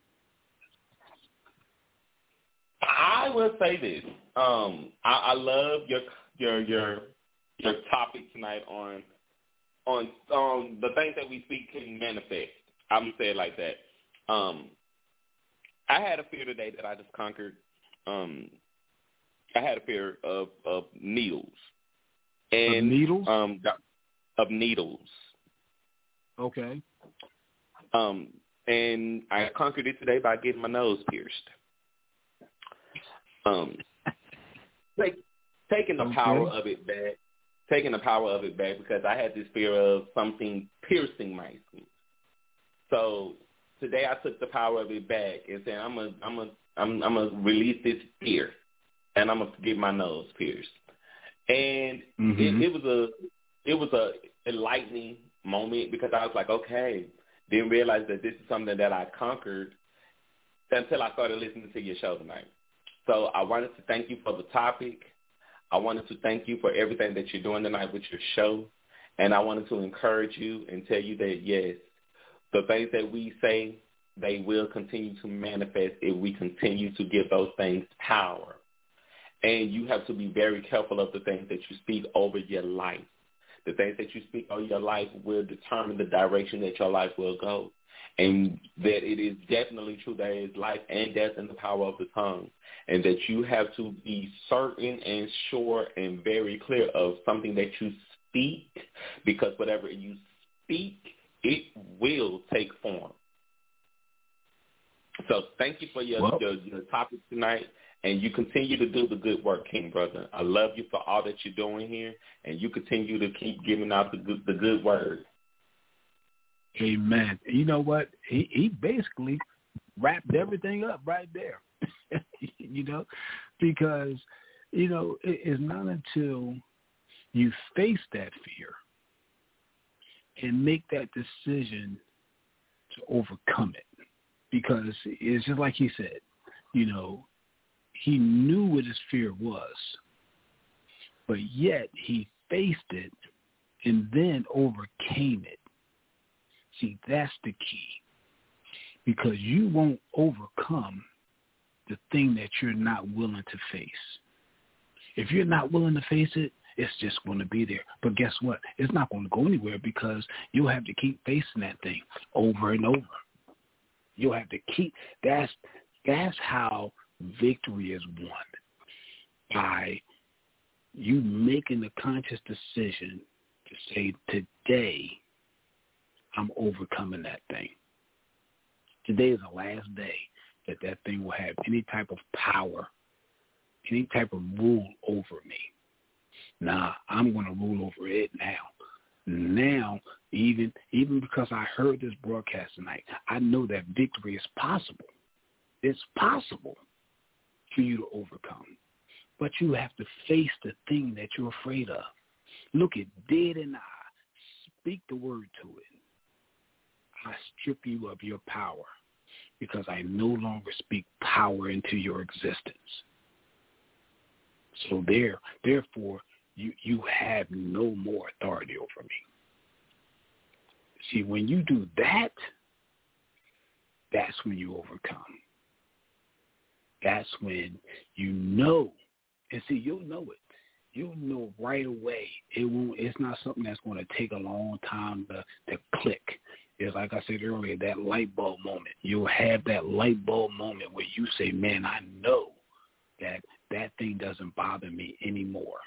I will say this. Um, I, I love your your your your topic tonight on on on the things that we speak can manifest. I'm gonna say it like that. Um, I had a fear today that I just conquered. Um, I had a fear of, of needles. And, of needles? Um, of needles. Okay. Um, and I conquered it today by getting my nose pierced. Um, like taking the okay. power of it back, taking the power of it back because I had this fear of something piercing my skin. So today I took the power of it back and said I'm gonna, I'm gonna, I'm, I'm gonna release this fear, and I'm gonna get my nose pierced. And mm-hmm. it, it was a, it was a enlightening moment because I was like, okay, didn't realize that this is something that I conquered until I started listening to your show tonight. So I wanted to thank you for the topic. I wanted to thank you for everything that you're doing tonight with your show. And I wanted to encourage you and tell you that, yes, the things that we say, they will continue to manifest if we continue to give those things power. And you have to be very careful of the things that you speak over your life. The things that you speak over your life will determine the direction that your life will go. And that it is definitely true there is life and death in the power of the tongue. And that you have to be certain and sure and very clear of something that you speak, because whatever you speak, it will take form. So thank you for your, well, your, your topic tonight. And you continue to do the good work, King Brother. I love you for all that you're doing here, and you continue to keep giving out the good, the good word. Amen. You know what? He he basically wrapped everything up right there. You know, because you know it, it's not until you face that fear and make that decision to overcome it, because it's just like he said. You know. He knew what his fear was, but yet he faced it and then overcame it. See, that's the key, because you won't overcome the thing that you're not willing to face. If you're not willing to face it, it's just going to be there. But guess what? It's not going to go anywhere, because you'll have to keep facing that thing over and over. You'll have to keep, that's, that's how victory is won, by you making the conscious decision to say, today I'm overcoming that thing. Today is the last day that that thing will have any type of power, any type of rule over me. Now, I'm going to rule over it now. Now, even even because I heard this broadcast tonight, I know that victory is possible. It's possible for you to overcome. But you have to face the thing that you're afraid of. Look it dead in the eye. Speak the word to it. I strip you of your power, because I no longer speak power into your existence. So there, therefore, you, you have no more authority over me. See, when you do that, that's when you overcome. That's when you know, and see, you'll know it. You'll know right away. It won't. It's not something that's going to take a long time to, to click. It's like I said earlier, that light bulb moment. You'll have that light bulb moment where you say, man, I know that that thing doesn't bother me anymore.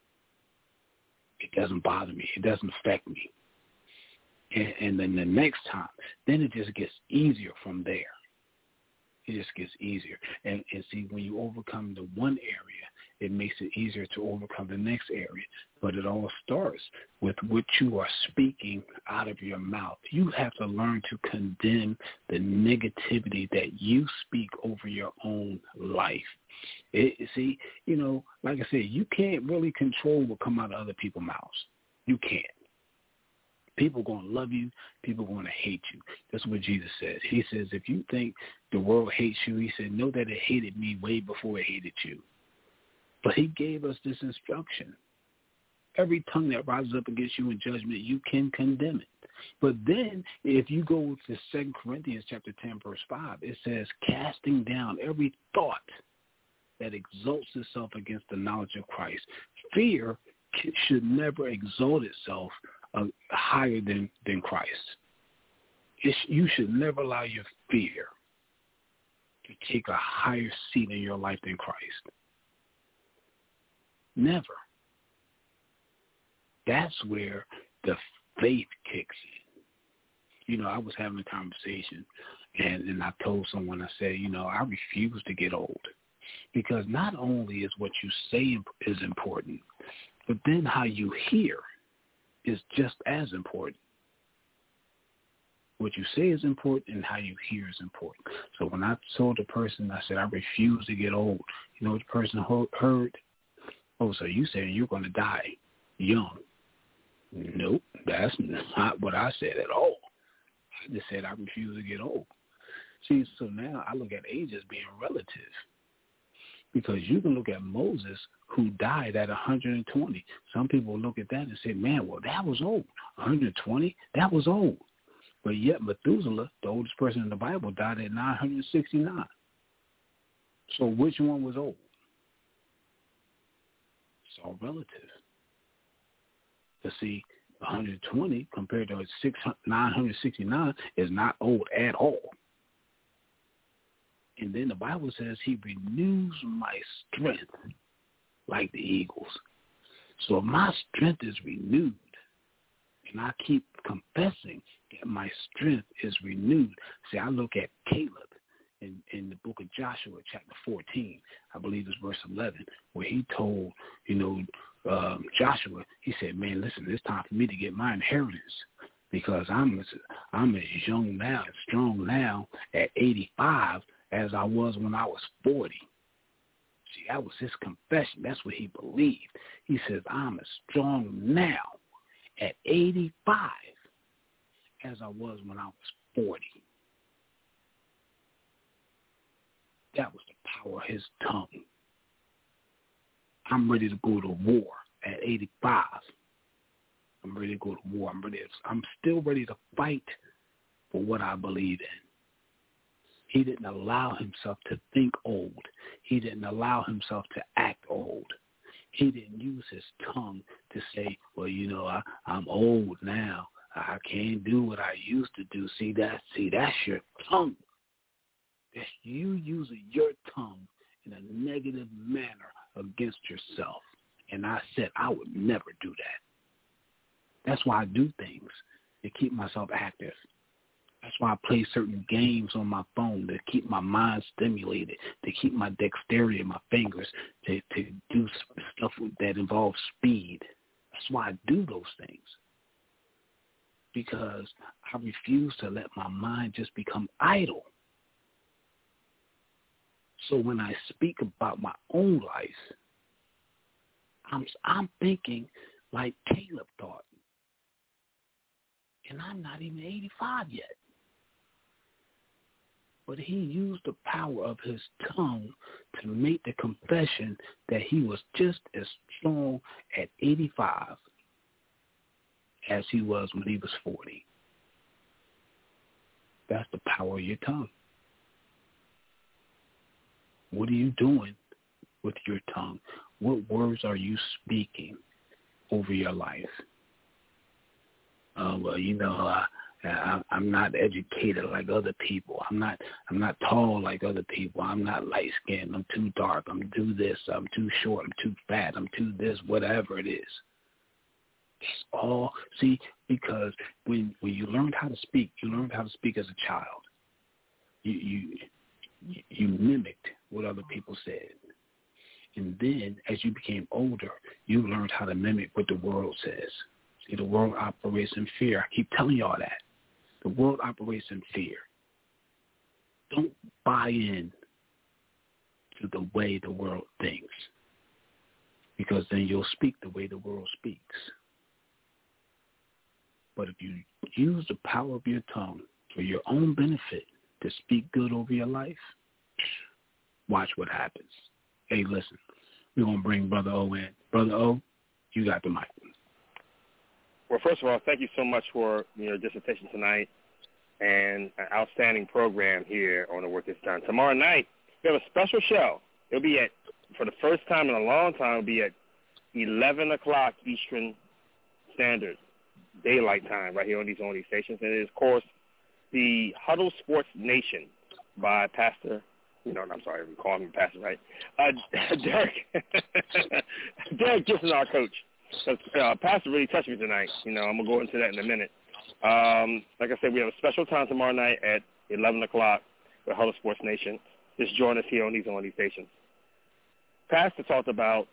It doesn't bother me. It doesn't affect me. And, and then the next time, then it just gets easier from there. It just gets easier. And, and see, when you overcome the one area it makes it easier to overcome the next area. But it all starts with what you are speaking out of your mouth. You have to learn to condemn the negativity that you speak over your own life. It, see, you know, like I said, you can't really control what come out of other people's mouths. You can't. People are going to love you. People are going to hate you. That's what Jesus says. He says, if you think the world hates you, he said, know that it hated me way before it hated you. But he gave us this instruction. Every tongue that rises up against you in judgment, you can condemn it. But then if you go to Second Corinthians chapter ten, verse five, it says, casting down every thought that exalts itself against the knowledge of Christ. Fear should never exalt itself uh, higher than, than Christ. It's, you should never allow your fear to take a higher seat in your life than Christ. Never. That's where the faith kicks in. You know, I was having a conversation, and, and I told someone, I said, you know, I refuse to get old. Because not only is what you say is important, but then how you hear is just as important. What you say is important, and how you hear is important. So when I told the person, I said, I refuse to get old, you know what the person heard? Oh, so you saying you're going to die young. Nope, that's not what I said at all. I just said I refuse to get old. See, so now I look at age as being relative. Because you can look at Moses, who died at one hundred twenty. Some people look at that and say, man, well, that was old. one hundred twenty, that was old. But yet Methuselah, the oldest person in the Bible, died at nine hundred sixty-nine. So which one was old? It's all relative. To see, one hundred twenty compared to nine hundred sixty-nine is not old at all. And then the Bible says he renews my strength like the eagles. So if my strength is renewed, and I keep confessing that my strength is renewed. See, I look at Caleb in, in the book of Joshua, chapter fourteen, I believe it's verse eleven, where he told, you know, um, Joshua, he said, man, listen, it's time for me to get my inheritance because I'm, I'm as young now and strong now at eighty-five as I was when I was forty. See, that was his confession. That's what he believed. He says, I'm as strong now at eighty-five as I was when I was forty. That was the power of his tongue. I'm ready to go to war at eighty-five. I'm ready to go to war. I'm ready to, I'm still ready to fight for what I believe in. He didn't allow himself to think old. He didn't allow himself to act old. He didn't use his tongue to say, well, you know, I, I'm old now. I can't do what I used to do. See, that, see, that's your tongue. That's you using your tongue in a negative manner against yourself. And I said I would never do that. That's why I do things, to keep myself active. That's why I play certain games on my phone, to keep my mind stimulated, to keep my dexterity in my fingers, to, to do stuff that involves speed. That's why I do those things. Because I refuse to let my mind just become idle. So when I speak about my own life, I'm, I'm thinking like Caleb thought. And I'm not even eighty-five yet. But he used the power of his tongue to make the confession that he was just as strong at eighty-five as he was when he was forty. That's the power of your tongue. What are you doing with your tongue? What words are you speaking over your life? Uh, well, you know, uh, I, I'm not educated like other people. I'm not. I'm not tall like other people. I'm not light skinned. I'm too dark. I'm too this. I'm too short. I'm too fat. I'm too this. Whatever it is. It's all see because when when you learned how to speak, you learned how to speak as a child. You you you mimicked what other people said, And then as you became older, you learned how to mimic what the world says. See, the world operates in fear. I keep telling y'all that. The world operates in fear. Don't buy in to the way the world thinks, because then you'll speak the way the world speaks. But if you use the power of your tongue for your own benefit to speak good over your life, watch what happens. Hey, listen, we're going to bring Brother O in. Brother O, you got the mic. Well, first of all, thank you so much for your dissertation tonight and an outstanding program here on The Work Is Done. Tomorrow night, we have a special show. It'll be at, for the first time in a long time, it'll be at eleven o'clock Eastern Standard Daylight Time right here on these, on these stations. And it is, of course, the Huddle Sports Nation by Pastor, you know, I'm sorry, we call him Pastor, right? Uh, Derek, Derek Gibson, our coach. Uh, Pastor really touched me tonight. You know, I'm going to go into that in a minute. Um, like I said, we have a special time tomorrow night at eleven o'clock with Huddle Sports Nation. Just join us here on these, on these stations. Pastor talked about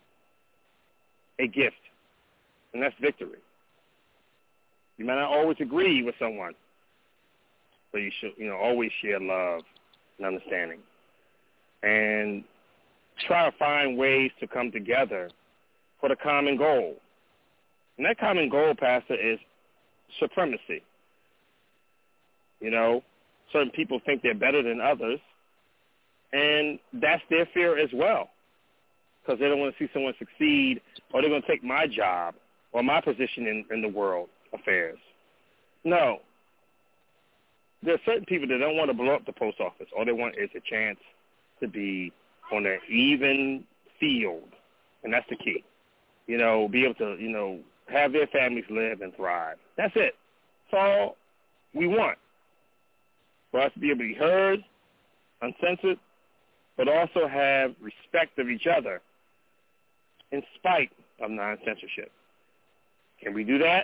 a gift, and that's victory. You might not always agree with someone, but you should, you know, always share love and understanding. And try to find ways to come together for the common goal. And that common goal, Pastor, is supremacy. You know, certain people think they're better than others, and that's their fear as well, because they don't want to see someone succeed, or they're going to take my job or my position in, in the world affairs. No. There are certain people that don't want to blow up the post office. All they want is a chance to be on an even field, and that's the key. You know, be able to, you know, have their families live and thrive. That's it. That's all we want. For us to be able to be heard, uncensored, but also have respect of each other in spite of non-censorship. Can we do that?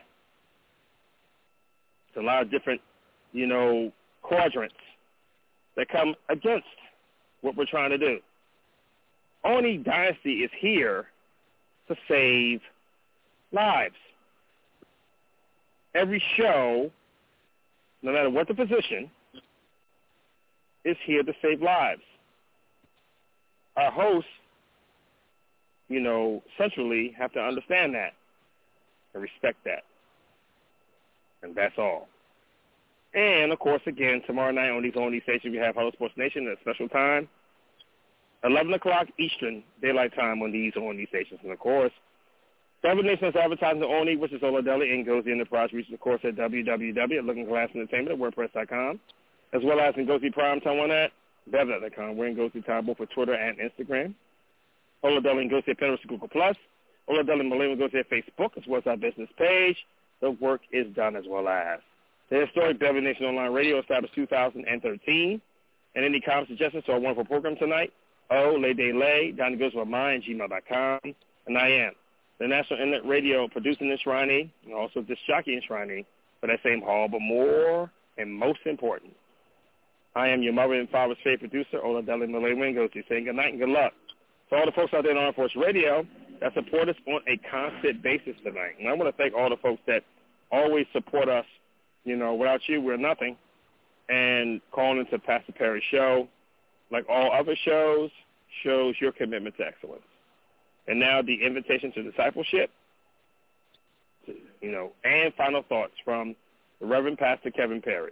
It's a lot of different, you know, quadrants that come against what we're trying to do. Oni Dynasty is here to save lives. Every show, no matter what the position, is here to save lives. Our hosts, you know, centrally have to understand that and respect that. And that's all. And, of course, again, tomorrow night on these, on these stations, we have Huddle Sports Nation at a special time, eleven o'clock Eastern Daylight Time on these, on these stations. And, of course, Seven Nations advertising the Oni, which is Ola Deli and Ngozi Enterprise, which is, of course, at w w w dot looking glass entertainment at wordpress dot com, as well as Ngozi Prime Taiwan at bev dot com. We're Ngozi Time both for Twitter and Instagram. Ola Deli and Ngozi at Pinterest, Google Plus. Ola Deli and Malay and Ngozi at Facebook, as well as our business page. The Work Is Done, as well as the historic Beverly Nation Online Radio, established two thousand thirteen. And any comments, suggestions to our wonderful program tonight, O, Lay Day Lay, Donnie Goes With Mine, gmail dot com, and I am the National Internet Radio producing and enshrining, and also disc jockey and enshrining for that same hall, but more and most important, I am your mother and father's favorite producer, Ola Deli Malay Wingozi, saying good night and good luck to all the folks out there on Armed Force Radio that support us on a constant basis tonight. And I want to thank all the folks that always support us. You know, without you, we're nothing. And calling into Pastor Perry's show, like all other shows, shows your commitment to excellence. And now the invitation to discipleship, you know, and final thoughts from the Reverend Pastor Kevin Perry.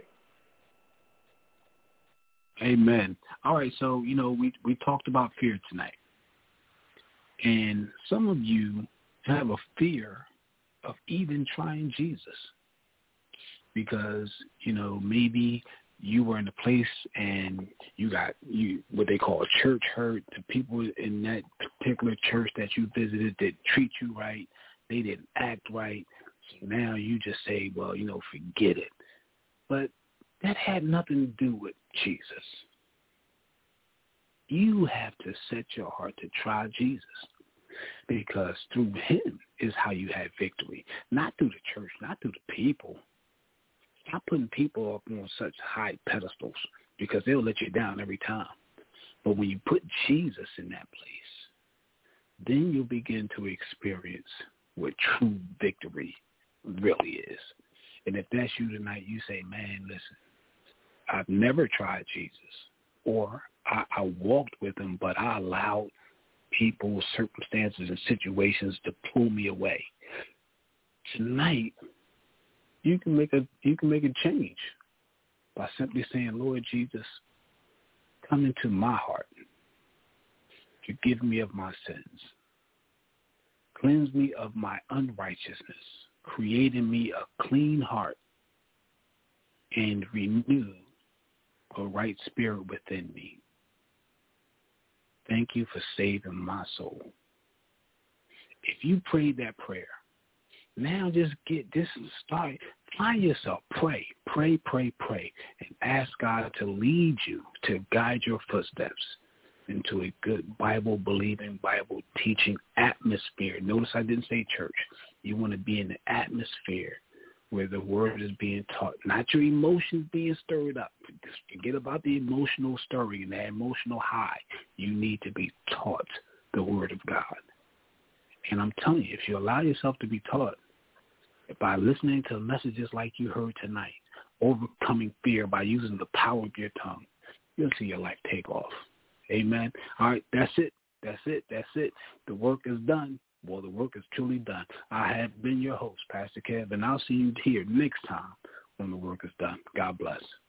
Amen. All right, so, you know, we, we talked about fear tonight. And some of you have a fear of even trying Jesus because, you know, maybe you were in a place and you got you what they call church hurt. The people in that particular church that you visited didn't treat you right. They didn't act right. So now you just say, well, you know, forget it. But that had nothing to do with Jesus. You have to set your heart to try Jesus, because through him is how you have victory, not through the church, not through the people. Stop putting people up on such high pedestals, because they'll let you down every time. But when you put Jesus in that place, then you'll begin to experience what true victory really is. And if that's you tonight, you say, man, listen, I've never tried Jesus, or I, I walked with him, but I allowed people, circumstances, and situations to pull me away. Tonight, you can make a you can make a change by simply saying, Lord Jesus, come into my heart. Forgive me of my sins. Cleanse me of my unrighteousness. Create in me a clean heart and renew a right spirit within me. Thank you for saving my soul. If you prayed that prayer, now just get this started. Find yourself. Pray, pray, pray, pray, and ask God to lead you, to guide your footsteps into a good Bible-believing, Bible-teaching atmosphere. Notice I didn't say church. You want to be in the atmosphere where the word is being taught, not your emotions being stirred up. Forget about the emotional stirring and that emotional high. You need to be taught the word of God. And I'm telling you, if you allow yourself to be taught by listening to messages like you heard tonight, overcoming fear by using the power of your tongue, you'll see your life take off. Amen. All right, that's it. That's it. That's it. The work is done. Well, the work is truly done. I have been your host, Pastor Kev, and I'll see you here next time when the work is done. God bless.